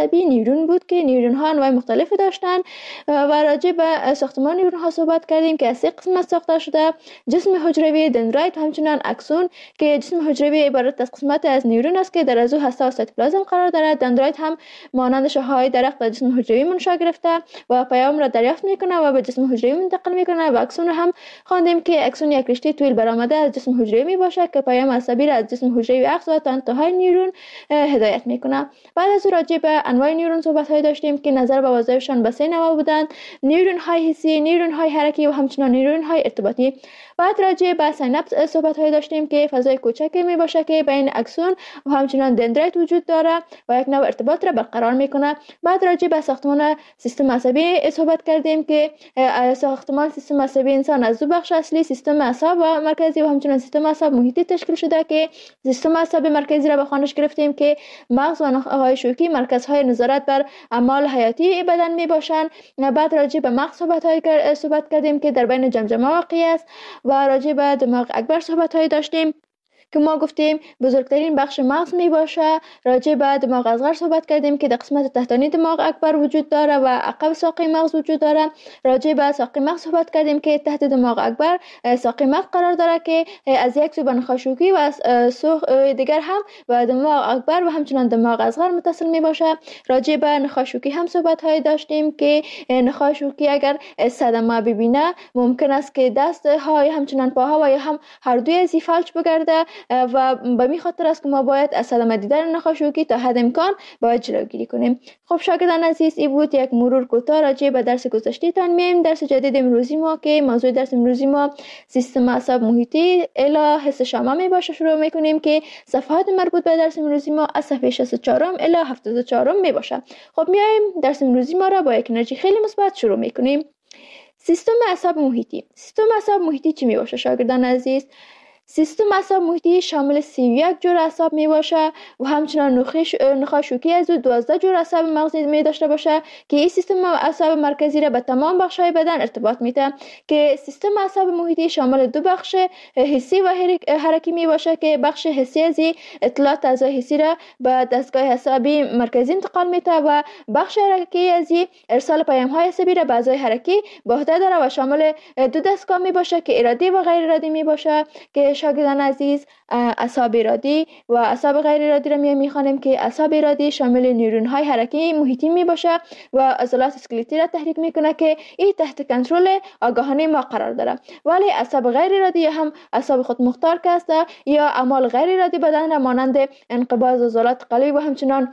عصبی نیورون بود که نیورون ها انواع مختلفی داشتن و راجع به ساختمان نیورون ها صحبت کردیم که از 3 قسمت ساخته شده: جسم حجروی، دندرایت و همچنین اکسون، که جسم حجروی عبارت از قسمت از نیورون است که در عضو هسته و سایتوپلازم قرار دارد. دندرایت هم مانند شاخه‌های درخت در جسم حجروی منشأ گرفته و پیام را دریافت میکنه و به جسم حجروی منتقل میکنه. و اکسون هم خواندیم که اکسون یک رشته طویل برآمده از جسم حجروی می باشه که پیام عصبی را از جسم حجروی اخذ و تا انتهای نیورون هدایت میکنه. بعد از راجع به انواع نیورون صحبت های داشتیم که نظر به وظایفشان به 3 نوع بودند: نیورون های حسی، نیورون های حرکی و همچنین نیورون های ارتباطی. بعد راجع به سیناپس صحبت های داشتیم که فضای کوچکی می باشه که بین اکسون و همچنین دندرایت وجود داره و یک نوع ارتباط را برقرار میکنه. بعد راجع به ساختمان سیستم عصبی صحبت کردیم که ساختمان سیستم عصبی انسان از 2 بخش اصلی: سیستم اعصاب و مرکزی و همچنین سیستم اعصاب محیطی تشکیل شده که سیستم اعصاب مرکزی را به خوانش گرفتیم که مغز و نخاع شوکی مرکزهای نظارت بر اعمال حیاتی بدن می باشند. بعد راجع به مغز صحبت کردیم که در بین جمجمه واقع است و راجع به دماغ اکبر صحبت های داشتیم که ما گفتیم بزرگترین بخش مغز می باشه. راجع به دماغ اصغر صحبت کردیم که در قسمت تحتانی دماغ اکبر وجود داره و عقب ساقه مغز وجود داره. راجع به ساقه مغز صحبت کردیم که تحت دماغ اکبر ساقه مغز قرار داره که از یک سو به نخاع شوکی و از سو دیگر هم به دماغ اکبر و همچنین دماغ اصغر متصل می باشه. راجع به نخاع شوکی هم صحبت های داشتیم که نخاع شوکی اگر صدمه ببینه ممکن است که دست های همچنین پاها و یا هم هر دوی از فلج بگرده و به می خاطر است که ما باید از صدمه دیدن نخاع شوکی تا حد امکان باید جلوگیری کنیم. خب شاگردان عزیز، این بود یک مرور کوتاه راجع به درس گذشته تان. میایم درس جدید امروزی ما که موضوع درس امروزی ما سیستم اعصاب محیطی الی حس شامه می باشه. شروع میکنیم که صفحات مربوط به درس امروزی ما از صفحه 64 الی 74 می باشه. خب میایم درس امروزی ما را با یک انرژی خیلی مثبت شروع میکنیم. سیستم اعصاب محیطی. سیستم اعصاب محیطی چی می باشه شاگردان عزیز؟ سیستم اعصاب محیطی شامل 31 جور اعصاب می باشه و همچنان نخاع شوکی از 12 جور اعصاب مغزی می داشته باشه که این سیستم اعصاب مرکزی را به تمام بخش‌های بدن ارتباط میده. که سیستم اعصاب محیطی شامل 2 بخش حسی و حرکی می باشه که بخش حسی از اطلاعات اعضای حسی را به دستگاه عصبی مرکزی انتقال میده و بخش حرکی از ارسال پیام‌های عصبی را به اعضای حرکی به عهده داره و شامل 2 دستگاه می باشه که ارادی و غیر ارادی می باشه. که شاگردان عزیز، اعصاب ارادی و اعصاب غیر ارادی را میخوانیم که اعصاب ارادی شامل نیورون های حرکی محیطی می باشه و عضلات اسکلتی را تحریک میکنه که این تحت کنترل آگاهانه ما قرار داره. ولی اعصاب غیر ارادی هم اعصاب خود مختار که است یا اعمال غیر ارادی بدن را مانند انقباض عضلات قلبی و همچنان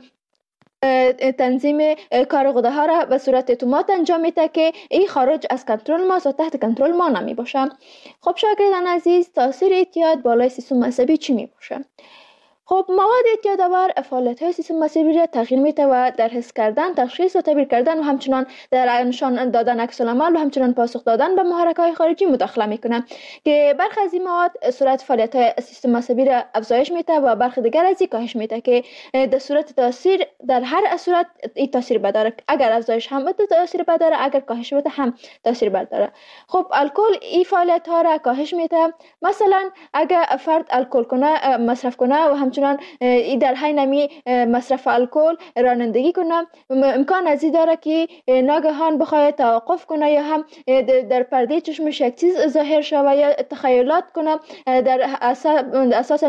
تنظیم کار غده ها را به صورت اتومات انجام میده که این خارج از کنترل ما و تحت کنترل ما نمی باشه. خب شاگردان عزیز، تاثیر اعتیاد بالای سیستم عصبی چی می باشه؟ خب مواد اعتیادآور فعالیت‌های سیستم عصبی را تغییر میده و در حس کردن، تشخیص و تعبیر کردن و همچنان در نشان دادن عکس‌العمل و همچنان پاسخ دادن به محرک‌های خارجی مداخله میکنه که برخی از این مواد سرعت فعالیت‌های سیستم عصبی را افزایش میده و برخی دیگر از این کاهش میده که در صورت تاثیر در هر صورت این تاثیر بداره. اگر افزایش هم بده تاثیر بداره، اگر کاهش بده هم تاثیر بداره. خب الکل این فعالیت‌ها را کاهش میده. مثلا اگر فرد الکل کنه، مصرف کنه و همچنان در حین نمی مصرف الکل رانندگی کنه، امکان از این داره که ناگهان بخواد توقف کنه یا هم در پرده چشمش یک چیز ظاهر شود یا تخیلات کنه در اساس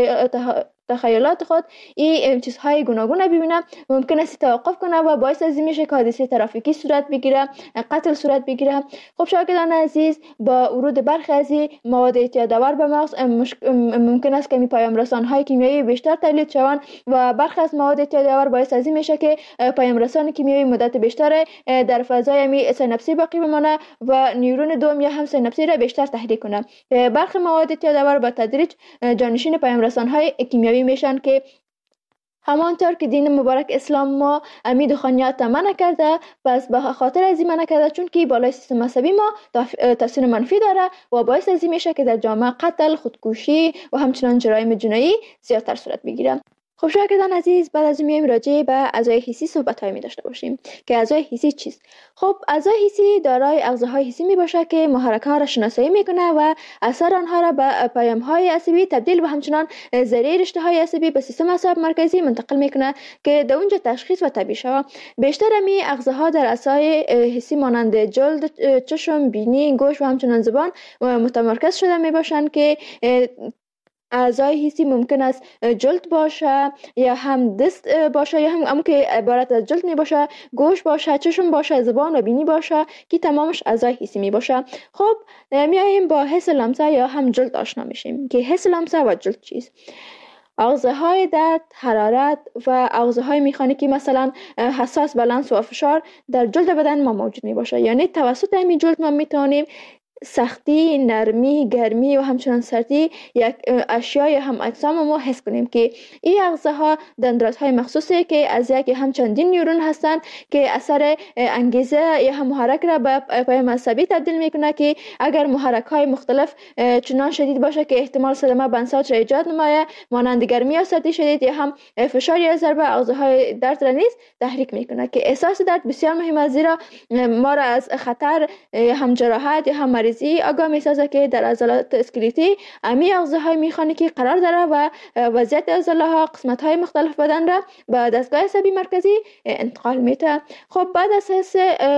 تخیلات خود این چیزهای گوناگون ببینه، ممکن است توقف کنه و باعث از این میشه که حادثه ترافیکی صورت بگیره، قتل صورت بگیره. خب شاگردان عزیز، با ورود برخی از مواد اعتیادآور به مغز ممکن است که می پیام رسان‌های کیمیایی بیشتر تولید شوند و برخی از مواد اعتیادآور باعث از این میشه که پیام رسان کیمیایی مدت بیشتر در فضای سیناپسی باقی بمانه و نیورون دوم یا هم سیناپسی را بیشتر تحریک کنه. برخی مواد اعتیادآور با تدریج جانشین پیام رسان‌های کیمیایی میشن که همانطور که دین مبارک اسلام ما امید و خانیات منع کرده، پس به خاطر از این منع کرده چون که بالای سیستم عصبی ما تاثیر منفی داره و باعث از این میشه که در جامعه قتل، خودکشی و همچنان جرایم جنایی زیادتر صورت بگیره. خب شاگردان عزیز، بعد از میایم راجع به اعضای حسی صحبت‌های می داشته باشیم که اعضای حسی چیست. خب اعضای حسی دارای اغزاهای حسی می باشه که محرک‌ها را شناسایی میکنه و اثر آنها را به پیام‌های عصبی تبدیل و همچنان ذریعه رشته‌های عصبی به سیستم اعصاب مرکزی منتقل میکنه که در اونجا تشخیص و طبیع شود. بیشتر می اغزاها در اعضای حسی مانند جلد، چشم، بینی، گوش و همچنان زبان متمرکز شده می باشند که اعضای حسی ممکن است جلد باشه یا هم دست باشه یا هم که عبارت از جلد می باشه، گوش باشه، چشم باشه، زبان و بینی باشه که تمامش اعضای حسی می باشه. خب میایم با حس لمسه یا هم جلد آشنا میشیم که حس لمسه و جلد چیست. اغزاهای درد، حرارت و اغزاهای مکانیکی مثلا حساس به لمس و فشار در جلد بدن ما موجود می باشه. یعنی توسط همین جلد ما میتونیم سختی، نرمی، گرمی و همچنان سردی یک اشیای هم اجسام ما حس کنیم که این اغزاها دندانهای مخصوصی که از یک هم چندین نیورون هستند که اثر انگیزه یا هم محرک را به پیام عصبی تبدیل میکنه که اگر محرک های مختلف چنان شدید باشه که احتمال صدمه به انساج را ایجاد نمایه، مانند گرمی یا سردی شدید یا هم فشار یا ضربه، اغزاهای درد را نیز تحریک میکنه که احساس درد بسیار مهم است، زیرا ما را از خطر هم جراحت یا هم آگاه می‌سازه که در عضلات اسکلتی امی اغزاهای مکانیکی قرار داره و وضعیت عضله‌ها قسمت‌های مختلف بدن را به دستگاه عصبی مرکزی انتقال میده. خب بعد از حس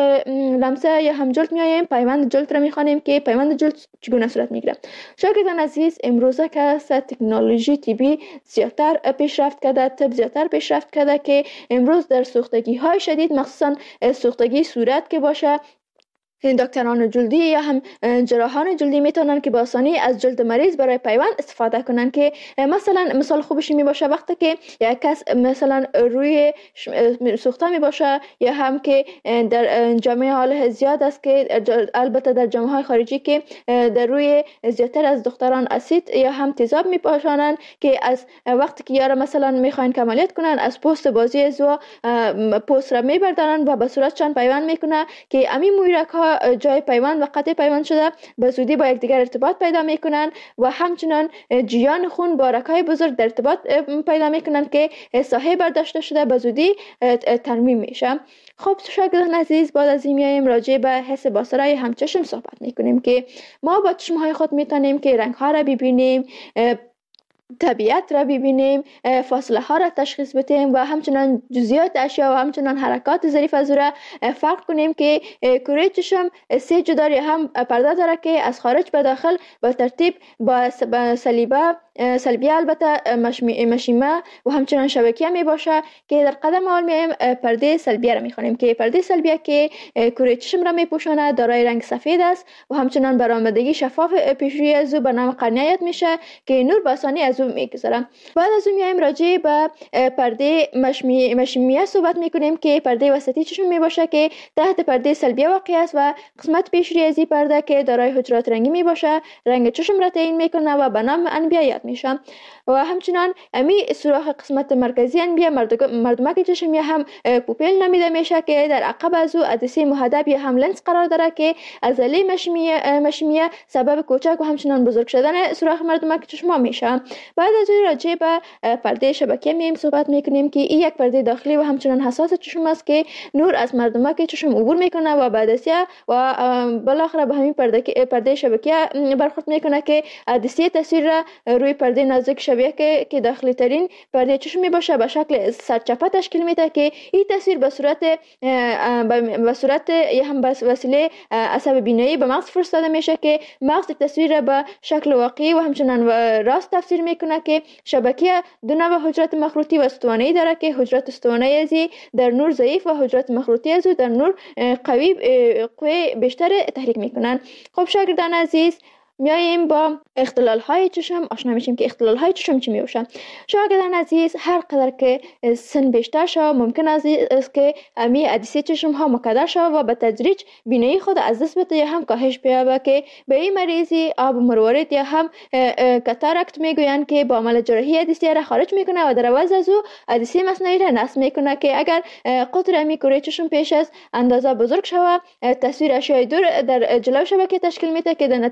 لمسه یا هم جلد میایم پیوند جلد را می‌خوانیم که پیوند جلد چگونه صورت میگیره. شاگردان عزیز، امروزه که تکنولوژی طبی زیادتر پیشرفت کرده، طب زیادتر پیشرفت کرده که امروز در سوختگی‌های شدید مخصوصا سوختگی صورت که باشه، دکتران جلدی یا هم جراحان جلدی میتونن که با آسانی از جلد مریض برای پیوند استفاده کنن که مثلا مثال خوبش می باشه وقتی که یک کس مثلا روی سوخته می باشه یا هم که در جامعه حال زیاد است که البته در جامعه های خارجی که در روی زیادتر از دختران اسید یا هم تیزاب می پاشانن که از وقتی که یارا مثلا میخواین عملیات کنن از پوست بازی زو پوست را میبردارن و به صورتشان پیوند میکنه که امی مویرک ها جای پیوند و قطع پیوند شده به زودی با یکدیگر ارتباط پیدا میکنن و همچنان جریان خون با رگ‌های بزرگ در ارتباط پیدا میکنن که ساحه برداشته شده به زودی ترمیم میشه. خب شاگردان عزیز، بعد از این میایم راجع به حس بصری هم چشم صحبت میکنیم که ما با چشمهای خود میتونیم که رنگ ها را ببینیم، طبیعت را ببینیم، فاصله ها را تشخیص بدیم و همچنان جزئیات اشیا و همچنان حرکات ظریف از را فرق کنیم که کره چشم سه جدار هم پرده داره که از خارج به داخل به ترتیب با سلبیه البته مشیمه و همچنان شبکیه می باشه که در قدم اول میایم پرده سلبیه را میخوانیم که پرده سلبیه که کره چشم را میپوشانه دارای رنگ سفید است و همچنان برآمدگی شفاف پیشروی از او به نام قرنیه یاد میشه که نور به آسانی از او میگذره. بعد از اون میایم راجع به پرده مشیمیه صحبت میکنیم که پرده وسطی چشم می باشه که تحت پرده سلبیه واقع است و قسمت پیشروی از این پرده که دارای حجرات رنگی می باشه رنگ چشم را تعیین میکنه و به نام انبیه یاد میشه. و همچنان امی سوراخ قسمت مرکزی انبیه مردمک چشم یا هم پوپیل نامیده میشه که در عقب از او عدسه محدب یا هم لنز قرار داره که عضله مشیمیه سبب کوچک و همچنان بزرگ شدن سوراخ مردمک چشم میشه. بعد از این راجع به پرده شبکیه میایم صحبت میکنیم که این یک پرده داخلی و همچنان حساس چشم است که نور از مردمک چشم عبور میکنه و بعدسیه و بالاخره به همین پرده شبکیه برخورد میکنه که عدسه تصویر را روی پرده نازک شبکیه که داخلی ترین پرده چشم می باشه به شکل سرچپه تشکیل میده که این تصویر به صورت یا هم به وسیله عصب بینایی به مغز فرستاده میشه که مغز تصویر را به شکل واقعی و همچنان راست تفسیر میکنه که شبکیه دو نوع حجرات مخروطی و استوانه‌ای داره که حجرات استوانه‌ای ازی در نور ضعیف و حجرات مخروطی ازو در نور قوی بیشتر تحریک میکنن. خب شاگردان عزیز، میاییم با اختلال های چشم آشنا میشیم که اختلال های چشم چی میباشن. شاگردان عزیز، هر قدر که سن بیشتر شود ممکن است که امی عدسه چشم ها مکدر شود و به تدریج بینایی خود از دست بده یا هم کاهش بیابه که به این مریضی آب مروارید یا هم کاتاراکت میگویند که با عمل جراحی عدسه را خارج میکنه و در عوض از او عدسه مصنوعی را نصب میکنه که اگر قطر امی کره چشم پیش از اندازه بزرگ شود تصویر اشیاء دور در جلو شبکه تشکیل میده که در نتیجه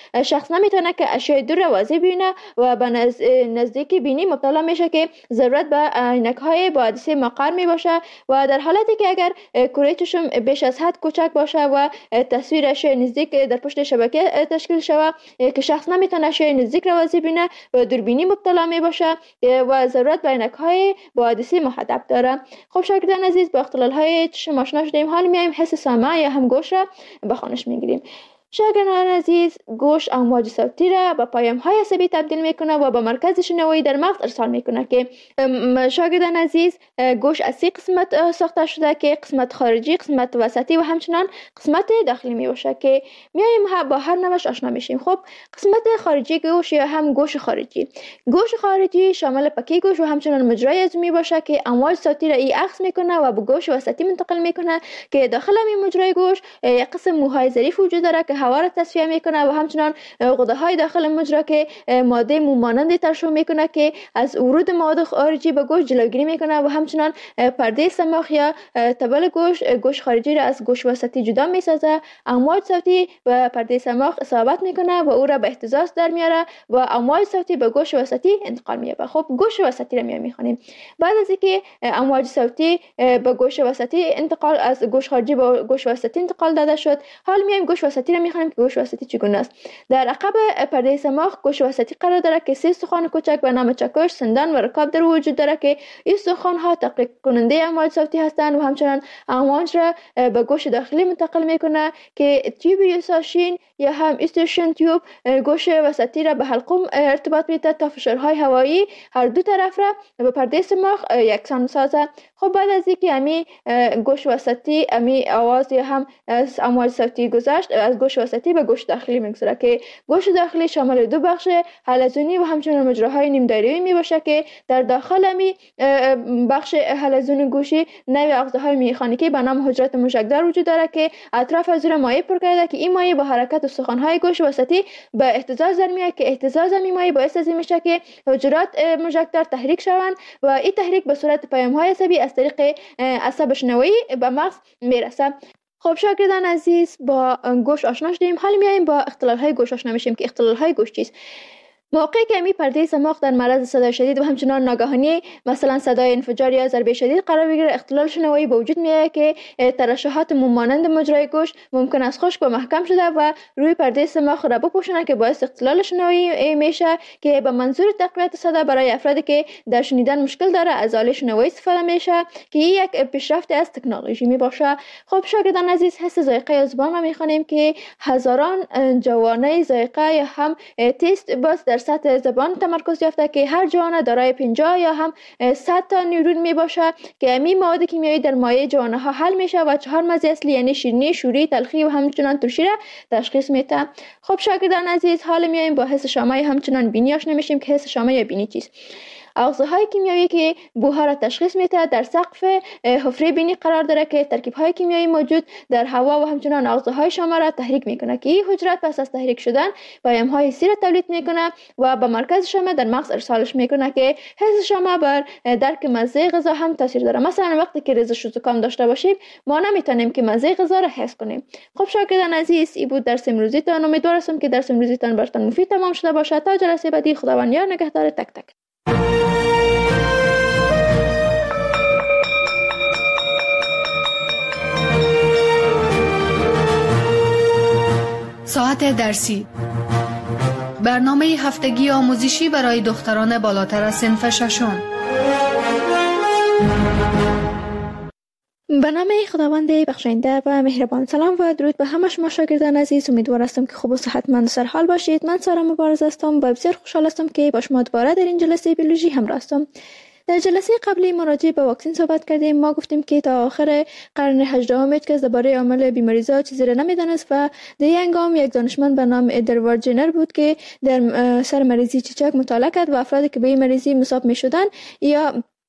شخص نمیتونه که اشیاء دور را واضح ببینه و به نزدیک بینی مبتلا میشه که ضرورت به عینک‌های با عدسه مقر می باشه و در حالتی که اگر کره چشم بیش از حد کوچک باشه و تصویرش نزدیک در پشت شبکه تشکیل شود که شخص نمیتونه اشیاء نزدیک را واضح ببینه و دوربینی مبتلا می باشه و ضرورت به عینک‌های با عدسه محدب داره. خب شاگردان عزیز، با اختلال‌های چشم آشنا شدیم. حال میایم حس سمع یا هم گوش را به خوانش میگیریم. شاگردان عزیز، گوش امواج صوتی را به پیام‌های عصبی تبدیل میکنه و به مرکز شنوایی در مغز ارسال میکنه که شاگردان عزیز، گوش از 3 قسمت ساخته شده که قسمت خارجی، قسمت وسطی و همچنان قسمت داخلی می باشه که میایم با هر نوش آشنا میشیم. خب قسمت خارجی گوش یا هم گوش خارجی، گوش خارجی شامل پکه گوش و همچنان مجرای عظمی باشه که امواج صوتی را عکس میکنه و به گوش وسطی منتقل میکنه که داخل این مجرای گوش یک قسم موهای ظریف وجود داره که هوا را تصفیه میکنه و همچنان غده های داخل مجرا که ماده مو مانند ترشح میکنه که از ورود مواد خارجی به گوش جلوگیری میکنه و همچنان پرده سماخ یا تبل گوش خارجی را از گوش وسطی جدا میسازه. امواج صوتی به پرده سماخ اصابت میکنه و او را به اهتزاز در میاره و امواج صوتی به گوش وسطی انتقال مییابه. خب گوش وسطی را میخوانیم. بعد از اینکه امواج صوتی به گوش وسطی انتقال از گوش خارجی به گوش وسطی انتقال داده شد، حال میایم گوش وسطی را میخوانیم که گوش وسطی چگونه است. در عقب پرده سماخ گوش وسطی قرار داره که 3 استخوان کوچک به نام چکش، سندان و رکاب در وجود داره که این استخوان ها تقلیق کننده امواج صوتی هستند و همچنان امواج را به گوش داخلی منتقل میکنه که تیوب یوساشین یا هم استیشن تیوب گوش وسطی را به حلقوم ارتباط میده تا فشارهای هوایی هر دو طرف را به پرده سماخ یکسان سازه. خب بعد از اینکه امی گوش وسطی امی آواز یا هم امواج صوتی گذشت، از گوش وسطی به گوش داخلی میگذره که گوش داخلی شامل 2 بخش حلزونی و همچنان مجراهای نیم دایره‌ای میباشه که در داخل امی بخش حلزون گوشی نوع اغزاهای میخانیکی به نام حجرات موشکدار وجود داره که اطراف از مایع پر کرده که این مایع با حرکت استخوان‌های گوش وسطی به اهتزاز در میاد که اهتزاز این مایع باعث از این میشه که حجرات موشکدار تحریک شوند و این تحریک به صورت پیام‌های عصبی از طریق عصب شنوایی به مغز میرسه. خب شاگردان عزیز، با گوش آشنا شدیم. حالا میایم با اختلال‌های گوش آشنا میشیم که اختلال‌های گوش چیست. موقعی که امی پرده سماخ در معرض صدای شدید و همچنان ناگهانی مثلا صدای انفجار یا ضربه شدید قرار بگیره، اختلال شنوایی به وجود میاد که ترشحات مانند مجرای گوش ممکن است خشک و محکم شده و روی پرده سماخ را بپوشونه که باعث اختلال شنوایی میشه که به منظور تقویت صدا برای افرادی که در شنیدن مشکل داره از آله شنوایی استفاده میشه که یک پیشرفت از تکنولوژی میباشه. خب شاگردان عزیز، حس ذائقه زبان را میخوانیم که هزاران جوانه ذائقه یا هم تست باز در سطح زبان تمرکز یافته که هر جوانه دارای 50 یا هم 100 تا نیورون می باشه که امی مواد کیمیایی در مایع جوانه ها حل میشه و 4 مزه اصلی یعنی شیرینی، شوری، تلخی و همچنان ترشی را تشخیص میده. خب شاگردان عزیز، حالا میایم با حس شامه همچنان بینی آشنا میشیم که حس شامه یا بینی چیست. اغزاهای کیمیایی که بوها را تشخیص میده در سقف حفره بینی قرار داره که ترکیب‌های کیمیایی موجود در هوا و همچنان اغزاهای شامه را تحریک میکنه که این حجرات پس از تحریک شدن پیام‌های حسی را تولید میکنه و به مرکز شامه در مغز ارسالش میکنه که حس شامه بر درک مزه غذا هم تاثیر داره. مثلا وقتی که ریزش و زکام داشته باشیم ما نمیتونیم که مزه غذا را حس کنیم. خب شاگردان عزیز، این بود درس امروزیتان. امیدوار هستم که درس امروزیتان براتون مفید تمام شده باشه. تا جلسه بعدی، خداوند یار نگهدار تک تک. ساعت درسی، برنامه هفتگی آموزشی برای دختران بالاتر از صنف ششم. به نام خداوند بخشنده و مهربان. سلام و درود به همه شما شاگردان عزیز. امیدوار هستم که خوب و صحتمند و سرحال باشید. من سارا مبارز هستم و بسیار خوشحال هستم که با شما دوباره در این جلسه بیولوژی همراه هستم. در جلسه قبلی ما راجع به واکسن صحبت کردیم. ما گفتیم که تا آخر قرن 18 هیچ کس درباره عامل بیماری‌زا چیزی را نمی‌دانست و در این هنگام یک دانشمند به نام ادوارد جنر بود که در سر مریضی چیچک مطالعه کرد و افرادی که به این مریضی مصاب می‌شدند یا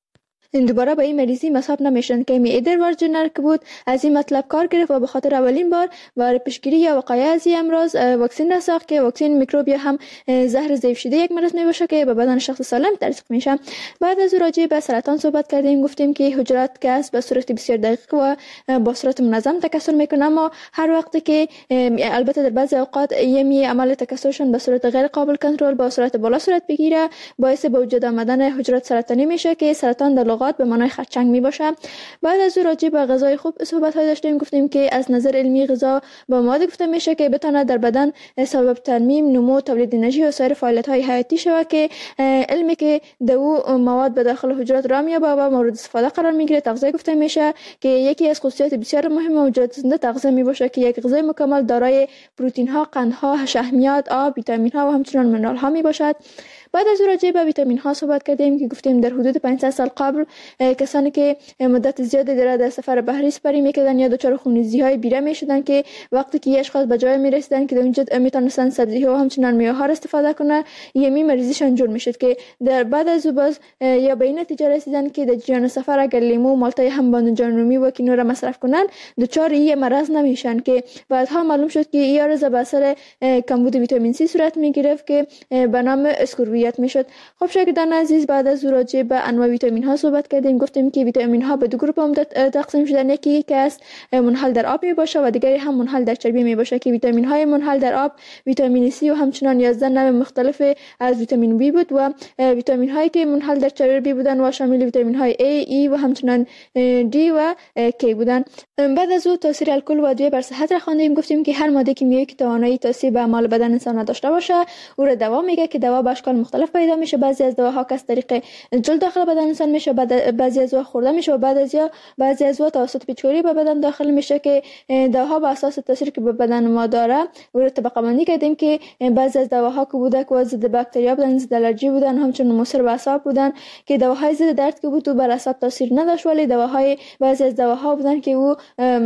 دوباره به این مریضی مصاب نمیشن که ادوارد جنر که بود از این مطلب کار گرفت و به خاطر اولین بار برای پیشگیری یا وقایع از این امراض واکسن را ساخت که واکسن میکروب یا هم زهر ضعیف شده یک مرض میباشه که به بدن شخص سالم تزریق میشه. بعد از راجع به سرطان صحبت کردیم، گفتیم که حجرات گس به صورت بسیار دقیق و با صورت منظم تکثر میکنه، اما هر وقت که البته در بعضی اوقات یمی عمل تکثرشون به صورت غیر قابل کنترل با صورت بالا صورت بگیره، باعث به وجود آمدن حجرات سرطانی میشه که سرطان در لغات به معنای خرچنگ میباشه. بعد از راجع به غذای خوب صحبت های داشتیم، گفتیم که از نظر علمی غذا با مواد گفته میشه که بتونه در بدن سبب ترمیم، نمو، تولید انرژی و سایر فعالیت های حیاتی شود که علمی که دو مواد به داخل حجرات را میابه و مورد استفاده قرار میگیره تغذیه گفته میشه که یکی از خصوصیات بسیار مهم موجودات زنده تغذیه میباشه که یک غذای مکمل دارای پروتئین ها، قندها، شحمیات، آب، ویتامین ها و همچنین منرال ها میباشد. بعد از راجع به ویتامین ها صحبت کردیم که گفتیم در حدود 500 سال قبل کسانی که مدت زیادی در سفر بحری سپری میکردن یا دچار خونریزی های بیره میشدن که وقتی که اشخاص به جای میرسیدن که در اونجا میتونستن سبزی ها و همچنین میوه ها استفاده کنه، یمی مریضیشان جور میشد که در بعد از باز یا به این نتیجه رسیدن که در جریان سفر اگر لیمو، مالتای هم بادمجان رومی و کینو را مصرف کنن دچار این مرض نمیشن که بعدها معلوم شد که این عرض به اثر کمبود ویتامین سی صورت میگرفت که به نام اسکوربیت میشد. خب شاگردان عزیز، بعد از راجع به انواع ویتامین ها صحبت کردیم، گفتیم که ویتامین ها به دو گروه تقسیم شدن، یکی که است منحل در آب می باشه و دیگری هم منحل در چربی می باشه که ویتامین های منحل در آب ویتامین سی و همچنین 11 نوع مختلف از ویتامین بی بود و ویتامین هایی که منحل در چربی بودن و شامل ویتامین های A، E و همچنین D و K بودن. بعد از او تاثیر الکل و ادویه بر صحت را خواندیم، گفتیم که هر ماده کیمیایی که توانایی تاثیر به اعمال بدن انسان نداشته باشه او را دوا میگه که دوا به اشکال مختلف پیدا میشه. بعضی از دواها که از طریق جلد داخل بدن انسان میشه، بعضی از دوا خورده میشه و بعضی از دوا توسط پیچکاری به بدن داخل میشه که دواها به اساس تاثیری که به بدن ما داره او را طبقه بندی کردیم که بعضی از دواها که بوده که ضد باکتریا بودن، ضد الرژی بودن، همچنین مضر به اعصاب بودن که دواهای ضد درد که بود تو بر اعصاب تاثیر نداشت، ولی بعضی از دواها بودن که او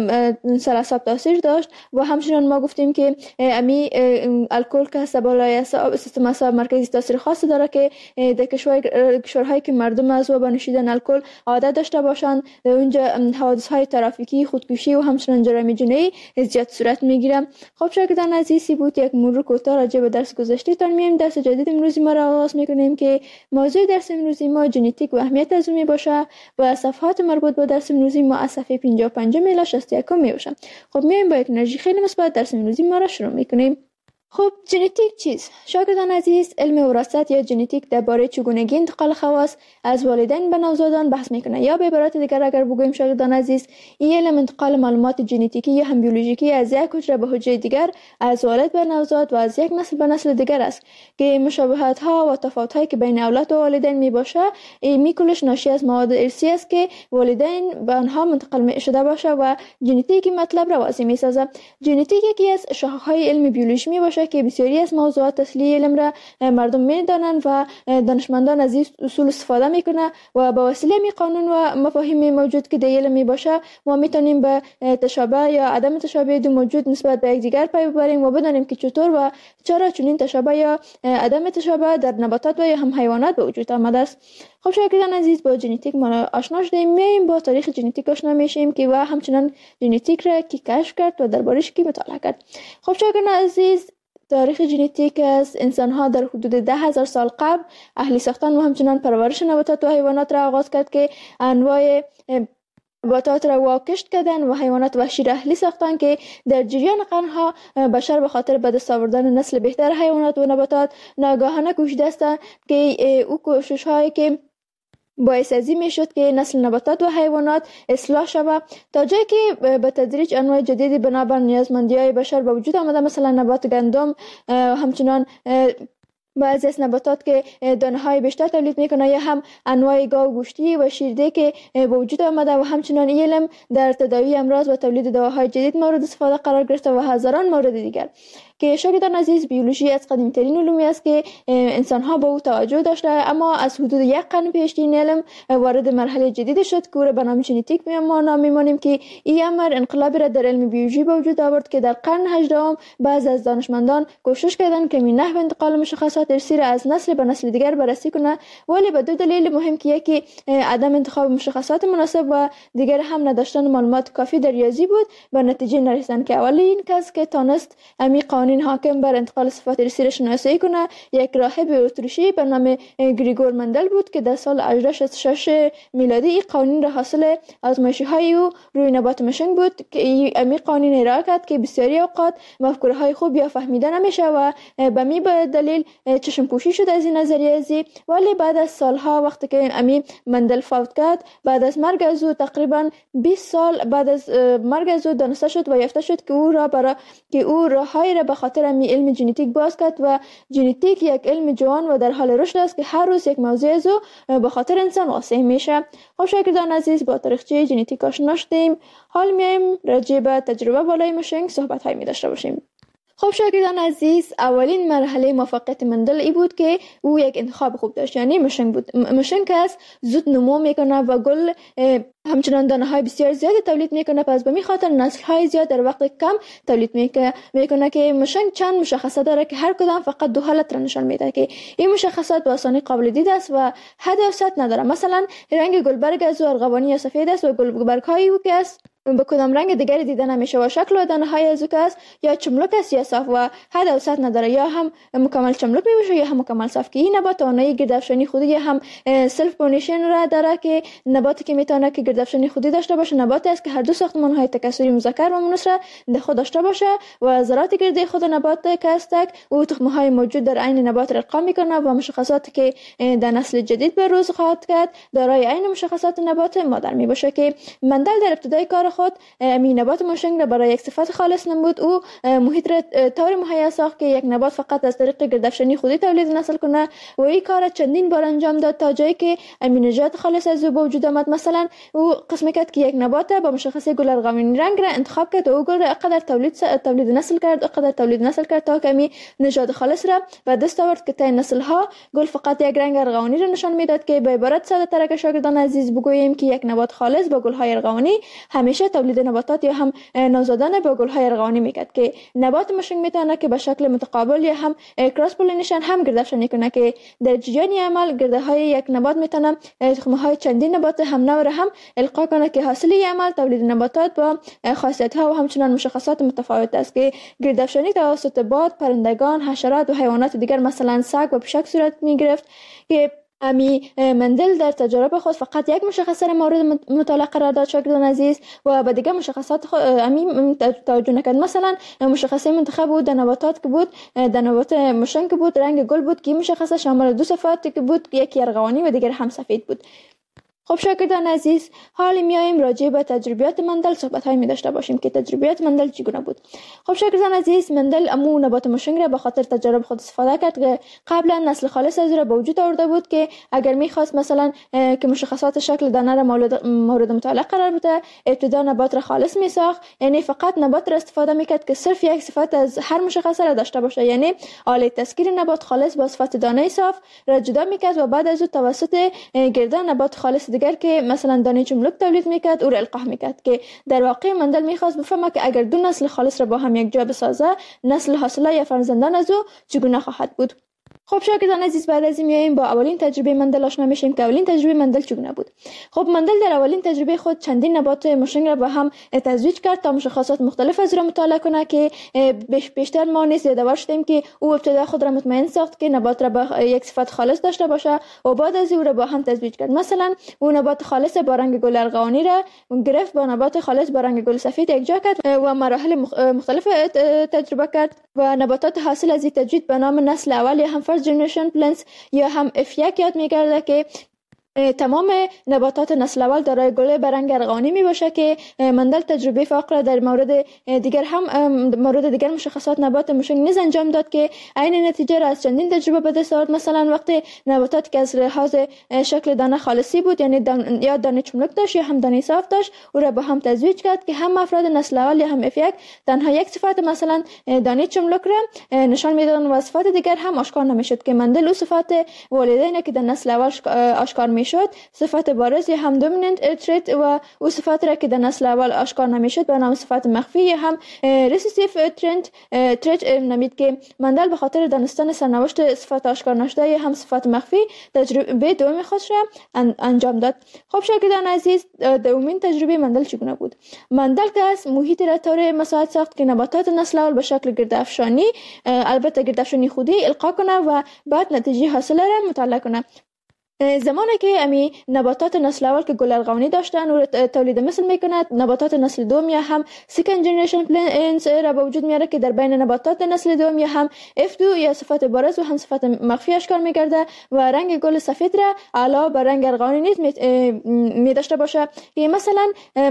سر اعصاب تاثیر داشت. و همچنین ما گفتیم که امی الکل که هست بالای سیستم اعصاب مرکزی تاثیر خاصی داره که در کشورهایی که مردم از و به نوشیدن الکل عادت داشته باشند اونجا حوادث های ترافیکی، خودکشی و همچنین جرایم جنایی زیاد صورت میگیره. خب شاگردان عزیزی بود یک مرور کوتاه راجع به درس گذشته تان میایم. درس جدید امروزی ما را آغاز میکنیم که موضوع درس امروزی ما ژنتیک و اهمیت از اون میباشه و صفحات مربوط به درس امروزی ما از صفحه 55 الی 61 میباشه. خب میایم با یک انرژی خیلی مثبت درس امروزی ما را شروع میکنیم. خب ژنتیک چیست؟ شاگردان عزیز، علم وراثت یا ژنتیک درباره چگونگی انتقال خواص از والدین به نوزادان بحث میکنه، یا به عبارت دیگر اگر بگوییم شاگردان عزیز، این علم انتقال معلومات ژنتیکی یا هم بیولوژیکی از یک حجره به حجره دیگر، از والد به نوزاد و از یک نسل به نسل دیگر است که مشابهت ها و تفاوت هایی که بین اولاد و والدین میباشه این کلش ناشی از مواد ارثی است که والدین به آنها منتقل شده باشه و ژنتیک مطلب را واضح میسازه. ژنتیک یکی از شاخه‌های علم بیولوژی میباشه که بسیاری از موضوعات اصلی علم را مردم میدانند و دانشمندان از این اصول استفاده میکنه و با وسیله می قانون و مفاهیم موجود که در علم میباشه ما میتونیم به تشابه یا عدم تشابه دو موجود نسبت به یکدیگر پی ببریم و بدانیم که چطور و چرا چنین تشابه یا عدم تشابه در نباتات و یا هم حیوانات به وجود آمده است. خب شاگردان عزیز، با ژنتیک ما آشنا شدیم، میایم با تاریخ ژنتیک آشنا میشیم که و همچنین ژنتیک را کی کشف کرد و دربارش کی مطالعه کرد. خب شاگردان عزیز، تاریخ ژنتیک از انسان‌ها در حدود 10,000 سال قبل اهلی ساختن و همچنین پرورش نباتات و حیوانات را آغاز کرد که انواع نباتات را واکشت کردن و حیوانات وحشی را اهلی ساختن که در جریان قرنها بشر به خاطر به دست آوردن نسل بهتر حیوانات و نباتات ناگهانه کوشیده است که او کوشش‌هایی که باعث ازی می شد که نسل نباتات و حیوانات اصلاح شود تا جایی که به تدریج انواع جدیدی بنابر نیازمندی های بشر به وجود آمده، مثلا نبات گندم، همچنان بعضی از نباتات که دانه های بیشتر تولید میکنه یا هم انواع گاو گوشتی و شیرده که به وجود آمده و همچنان علم در تداوی امراض و تولید دواهای جدید مورد استفاده قرار گرفته و هزاران مورد دیگر. که شاگردان عزیز بیولوژی از قدیمی‌ترین علومی است که انسان‌ها به او توجه داشته، اما از حدود 1 قرن پیش این علم وارد مرحله جدید شد که او را به نام ژنتیک می‌مانیم که این امر انقلابی را در علم بیولوژی به وجود آورد که در قرن 18 بعضی از دانشمندان کوشش کردند که این نحو انتقال مشخصات ارثی را از نسل به نسل دیگر بررسی کنه، ولی به 2 دلیل مهم که یکی عدم انتخاب مشخصات مناسب و دیگر هم نداشتن معلومات کافی در ریاضی بود، به نتیجه نرسیدند که اولین کس که تانست امی قوانین حاکم بر انتقال صفات ارثی را شناسایی کنه یک راهب اتریشی به نام گریگور مندل بود که در سال 1866 میلادی این قوانین را حاصل آزمایش‌های او روی نبات مشنگ بود که امی قوانین ارائه کرد که بسیاری اوقات مفکوره‌های خوب یا فهمیده نمیشه و به می به دلیل چشم پوشی شد از این نظریه ازی. ولی بعد از سالها وقتی که امی مندل فوت کرد، بعد از مرگ از او تقریبا 20 سال بعد از مرگ از او دانسته شد و یافته شد که او راههایی را به خاطر امی علم ژنتیک باز کرد و ژنتیک یک علم جوان و در حال رشد است که هر روز یک موضوع از او به خاطر انسان واضح میشه. خب شاگردان عزیز، با تاریخچه ژنتیک آشنا شدیم، حال میایم راجع به تجربه بالای مشنگ صحبت‌هایی می داشته باشیم. خب شاگردان عزیز، اولین مرحله موفقیت مندل ای بود که او یک انتخاب خوب داشت، یعنی مشنگ بود. مشنگ است زود نمو میکنه و گل همچنان دانه های بسیار زیادی تولید میکنه، پس به می خاطر نسل های زیاد در وقت کم تولید میکنه که مشنگ چند مشخصه داره که هر کدام فقط 2 حالت را نشان میده که این مشخصات به آسانی قابل دید است و حد و سطح نداره. مثلا رنگ گلبرگ از ارغوانی یا سفید است و گلبرگ های او که است به کدام رنگ دیگری دیده نمیشه و شکل و دانه های از او که است یا چملک است یا صاف و حد و سطح نداره، یا هم مکمل چملک میشه یا هم مکمل صاف. که این نبات توانایی گردافشانی خودی یا هم سلف پولینیشن را داره که نباتی که میتونه که گردافشانی خودی داشته باشه نباتی است که هر دو ساختمان های تکثری مذکر و مؤنث را در خود داشته باشه و ذرات گردی خود نبات که است او تخم های موجود در عین نبات را ارقام میکنه و مشخصاتی که در نسل جدید به روز خواهد کرد دارای عین مشخصات نبات مادر میباشه. که مندل در ابتدای کار خود می نبات مشنگ را برای یک صفت خالص نمود. او محیط را طور مهیا ساخت که یک نبات فقط از طریق گردافشانی خودی تولید نسل کنه و این کار چندین بار انجام داد تا جایی که امینجات خالص از او به وجود آمد. مثلا او قسم کرد که یک نبات با مشخصه گل ارغوانی رنگ را انتخاب کرد و او گل را اقدر تولید نسل کرد تا کمی نژاد خالص را به دست آورد که تا نسل ها گل فقط یک رنگ ارغوانی را نشان میداد. که به عبارت ساده تر که شاگردان عزیز بگوییم که یک نبات خالص با گل های ارغوانی همیشه تولید نباتات یا هم نوزادان با گل های ارغوانی میکرد. که نبات مشنگ میتونه که به شکل متقابل یا هم کراس پولینیشن هم گردافشانی کنه که در جریان عمل گرده های یک نبات میتونه تخم های چندین نبات هم نوع هم القا کنه که حاصل عمل تولید نباتات با خاصیت ها و همچنان مشخصات متفاوت است. که گردافشانی توسط باد، پرندگان، حشرات و حیوانات دیگر مثلا سگ و پشک صورت میگرفت. که امی مندل در تجربه خود فقط یک مشخصه مورد مطالعه قرار داد شاگردان عزیز و به دیگر مشخصات امی توجه نکرد. مثلا مشخصه منتخب بود در نباتات که بود در نبات مشنگ بود رنگ گل بود که مشخصه شامل 2 صفات که بود، یکی ارغوانی و دیگر هم سفید بود. خب شاگردان عزیز، حالا میایم راجع به تجربیات مندل صحبت‌هایی می داشته باشیم که تجربیات مندل چگونه بود. خب شاگردان عزیز، مندل امو نبات مشنگ را به خاطر تجربه خود استفاده کرد که قبلا نسل خالص از او را به وجود آورده بود. که اگر می‌خواست مثلا که مشخصات شکل دانه را مورد مطالعه قرار بده، ابتدا نبات را خالص می‌ساخت، یعنی فقط نبات را استفاده می‌کرد که صرف یک صفت از هر مشخصه را داشته باشه، یعنی آله تسکیر نبات خالص با صفت دانه صاف را جدا می‌کرد و بعد از او توسط گردان نبات خالص دیگر که مثلا دانه چملک تولید میکرد او را القاح میکرد. که در واقع مندل میخواست بفهمه که اگر 2 نسل خالص را با هم یک جا بسازه، نسل حاصله یا فرزندان از او چگونه خواهد بود. خب شاگردان عزیز، بعد از این میایم با اولین تجربه مندل آشنا میشیم که اولین تجربه مندل چگونه بود. خب مندل در اولین تجربه خود چندین نبات مشنگ را با هم تزویج کرد تا مشخصات مختلف از را مطالعه کنه. که بیشتر ما نیز یادآور شدیم که او ابتدا خود را مطمئن ساخت که نبات را با یک صفت خالص داشته باشه و بعد از او را با هم تزویج کرد. مثلا او نبات خالص با رنگ گل ارغوانی را گرفت با نبات خالص با رنگ گل سفید یکجا کرد و مراحل مختلف تجربه کرد و نباتات حاصل از این تجوید به نام نسل اول یا هم فرست جنریشن پلنتس یا هم F1 یاد می‌گرده که تمام نباتات نسل اول دارای گل به رنگ ارغوانی می باشه که مندل تجربه فقط در مورد دیگر هم مورد دیگر مشخصات نبات مشنگ نیز انجام داد که عین نتیجه را از چندین تجربه به دست آورد. مثلا وقتی نباتات که از لحاظ شکل دانه خالصی بود، یعنی یا دانه چملک داشت یا هم دانه صاف داشت، او را با هم تزویج کرد که هم افراد نسل اول یا هم F1 تنها یک صفت مثلا دانه چملک را نشان میدادند و صفات دیگر هم آشکار نمیشد که مندل او صفات والدین که در نسل اول آشکار میشد صفت بارز یا هم دومیننت تریت و او صفات را که در نسل اول آشکار نمیشد به نام صفت مخفی یا هم ریسیسیف تریت نامید که مندل به خاطر دانستن سرنوشت صفات آشکار نشده یا هم صفات مخفی تجربه دوم خودش را انجام داد. خب شاگردان عزیز، دومین تجربه مندل چگونه بود؟ مندل که از محیط را طور مساعد ساخت که نباتات نسل اول به شکل گردافشانی، البته گردافشانی خودی القا کنه و بعد نتیجه حاصل را مطالعه کنه. زمانی که امی نباتات نسل اول که گل ارغوانی داشتن و تولید مثل میکند، نباتات نسل دوم یا هم سیکند جنریشن پلنتس را به وجود میاره که در بین نباتات نسل دوم یا هم F2 یا صفت بارز و هم صفت مخفی اشکار میگرده و رنگ گل سفید را علاوه بر رنگ ارغوانی نیز می داشته باشه. مثلا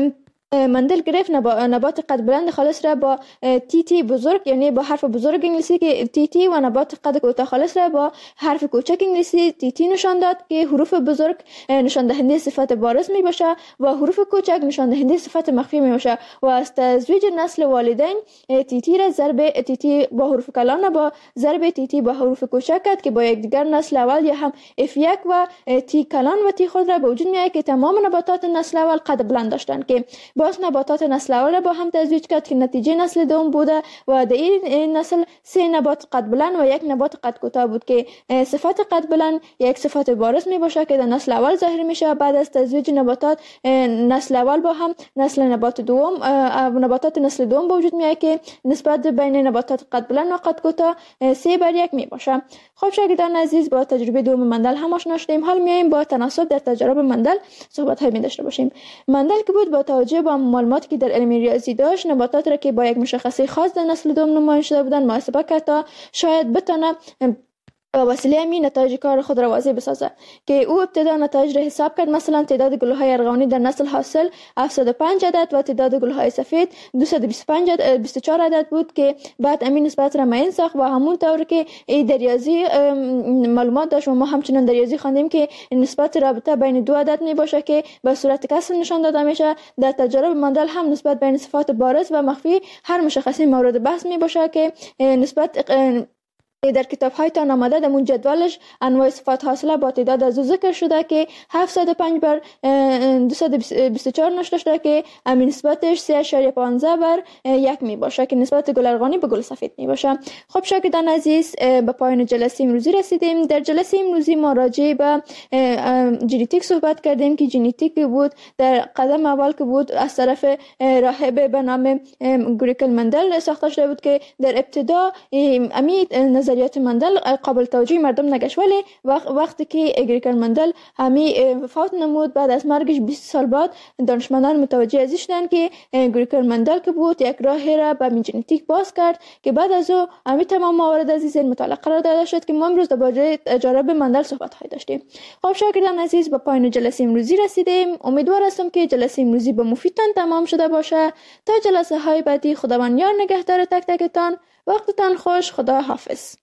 مندل گرفت نبات قد بلند خالص را با تی بزرگ، یعنی با حرف بزرگ انگلیسی که تی و نبات قد کوتاه خالص را با حرف کوچک انگلیسی تی نشان داد که حروف بزرگ نشان دهنده صفت بارز می باشه و حروف کوچک نشان دهنده صفت مخفی می باشه و از تزویج نسل والدین تی را ضرب تی با حروف کلان با ضرب تی با حروف کوچک کرد که با یکدیگر نسل اول یا هم F1 و تی کلان و تی خود را به وجود میاره که تمام نباتات نسل اول قد بلند داشتند که باز نباتات نسل اول با هم تزویج کرد که نتیجه نسل دوم بوده و در این نسل 3 نبات قد بلند و 1 نبات قد کوتاه بود که صفت قد بلند یک صفت بارز می باشه که در نسل اول ظاهر میشه. بعد از تزویج نباتات نسل اول با هم نباتات نسل دوم به وجود میاد که نسبت بین نباتات قد بلند و قد کوتاه 3:1 می باشه. خب شاگردان عزیز، با تجربه دوم مندل هم آشنا شدیم. حال میایم با تناسب در تجارب مندل صحبت های می داشته باشیم. مندل که بود با توجه به معلوماتی که در علم ریاضی داشت، نباتات را که با یک مشخصه خاص در نسل دوم نمایان شده بودند محاسبه کرد تا شاید بتونه با وسیله همین نتایج کار خود را واضح بسازه که او ابتدا نتایج را حساب کرد. مثلا تعداد گل‌های ارغوانی در نسل حاصل 705 عدد و تعداد گل‌های سفید 224 عدد بود که بعد امین نسبت را معین ساخت و همون طور که در ریاضی معلومات داشت و ما همچنان در ریاضی خواندیم که نسبت رابطه بین دو عدد می باشه که به صورت کسر نشان داده میشه. در تجارب مندل هم نسبت بین صفات بارز و مخفی هر مشخصی مورد بحث می باشه که نسبت در کتاب‌های تان آمده در اون جدولش انواع صفات حاصله با تعداد از ذکر شده که 705 بر 224 نشده شده که امین نسبتش 3.15:1 می باشه که نسبت گل ارغوانی به گل سفید می باشه. خب شاگردان عزیز، به پایان جلسه امروزی رسیدیم. در جلسه امروزی ما راجع به ژنتیک صحبت کردیم که ژنتیک بود در قدم اول که بود از طرف راهب به نام گریکل مندل ساخته شده بود که در ابتدا امی نظریات مندل قابل توجه مردم نگشت، ولی وقتی که گریکل مندل همی وفات نمود بعد از مرگش 20 سال بعد دانشمندان متوجه ازش شدند که گریکل مندل که بود یک راه را به ژنتیک باز کرد که بعد از او همی تمام موارد عزیز مطالعه قرار داده شد که ما امروز درباره تجارب مندل صحبت های داشتیم. خب شاگردان عزیز، به پایان جلسه امروزی رسیدیم. امیدوار هستم که جلسه امروزی به مفیدتان تمام شده باشه. تا جلسه های بعدی خداوند یار نگهدار تک تکتان. وقتتان خوش. خدا حافظ.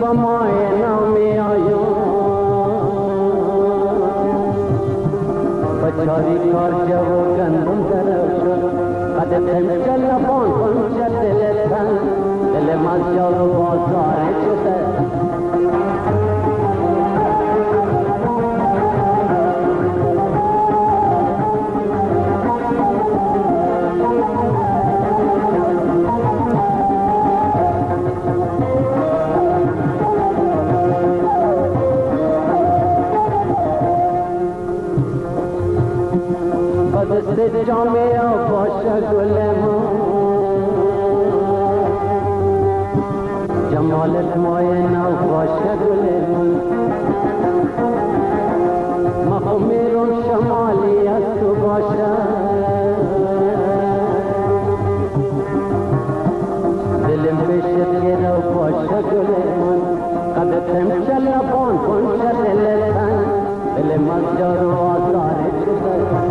با مای نامی آیون بچاری کار جو و گندم درو شد قد تمشل لبان کنچه دلتن دل مزجال و بازار شده دست جامعه باشه گل ما جمالت مای نو باشه گل ما خمیرون شمالی از تو باشه دلم بشت گرو باشه گل قد تمشل لبان کنشه دلتن دل مزجار و آزار شده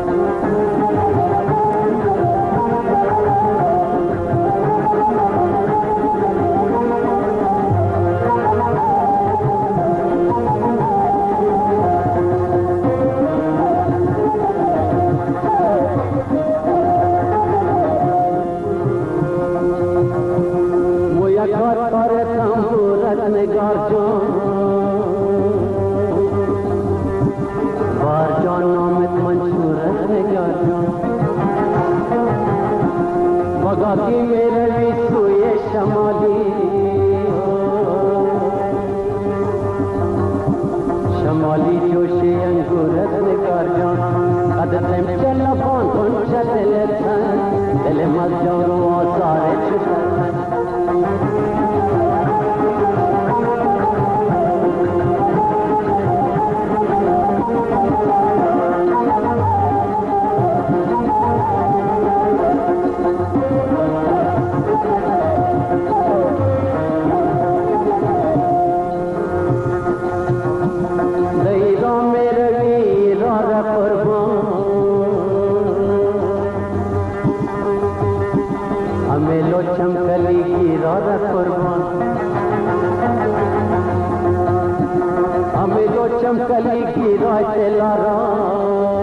نگار جان بار جان نامت منشورت نگار جان وگاکی میروی سوی شمالی شمالی جوشی انگورت نگار جان قد تمشل لبان کنچه دلتن دل مزجار و آزار شدن चमकली की राधा कुर्बान हमें जो चमकली की रात लारा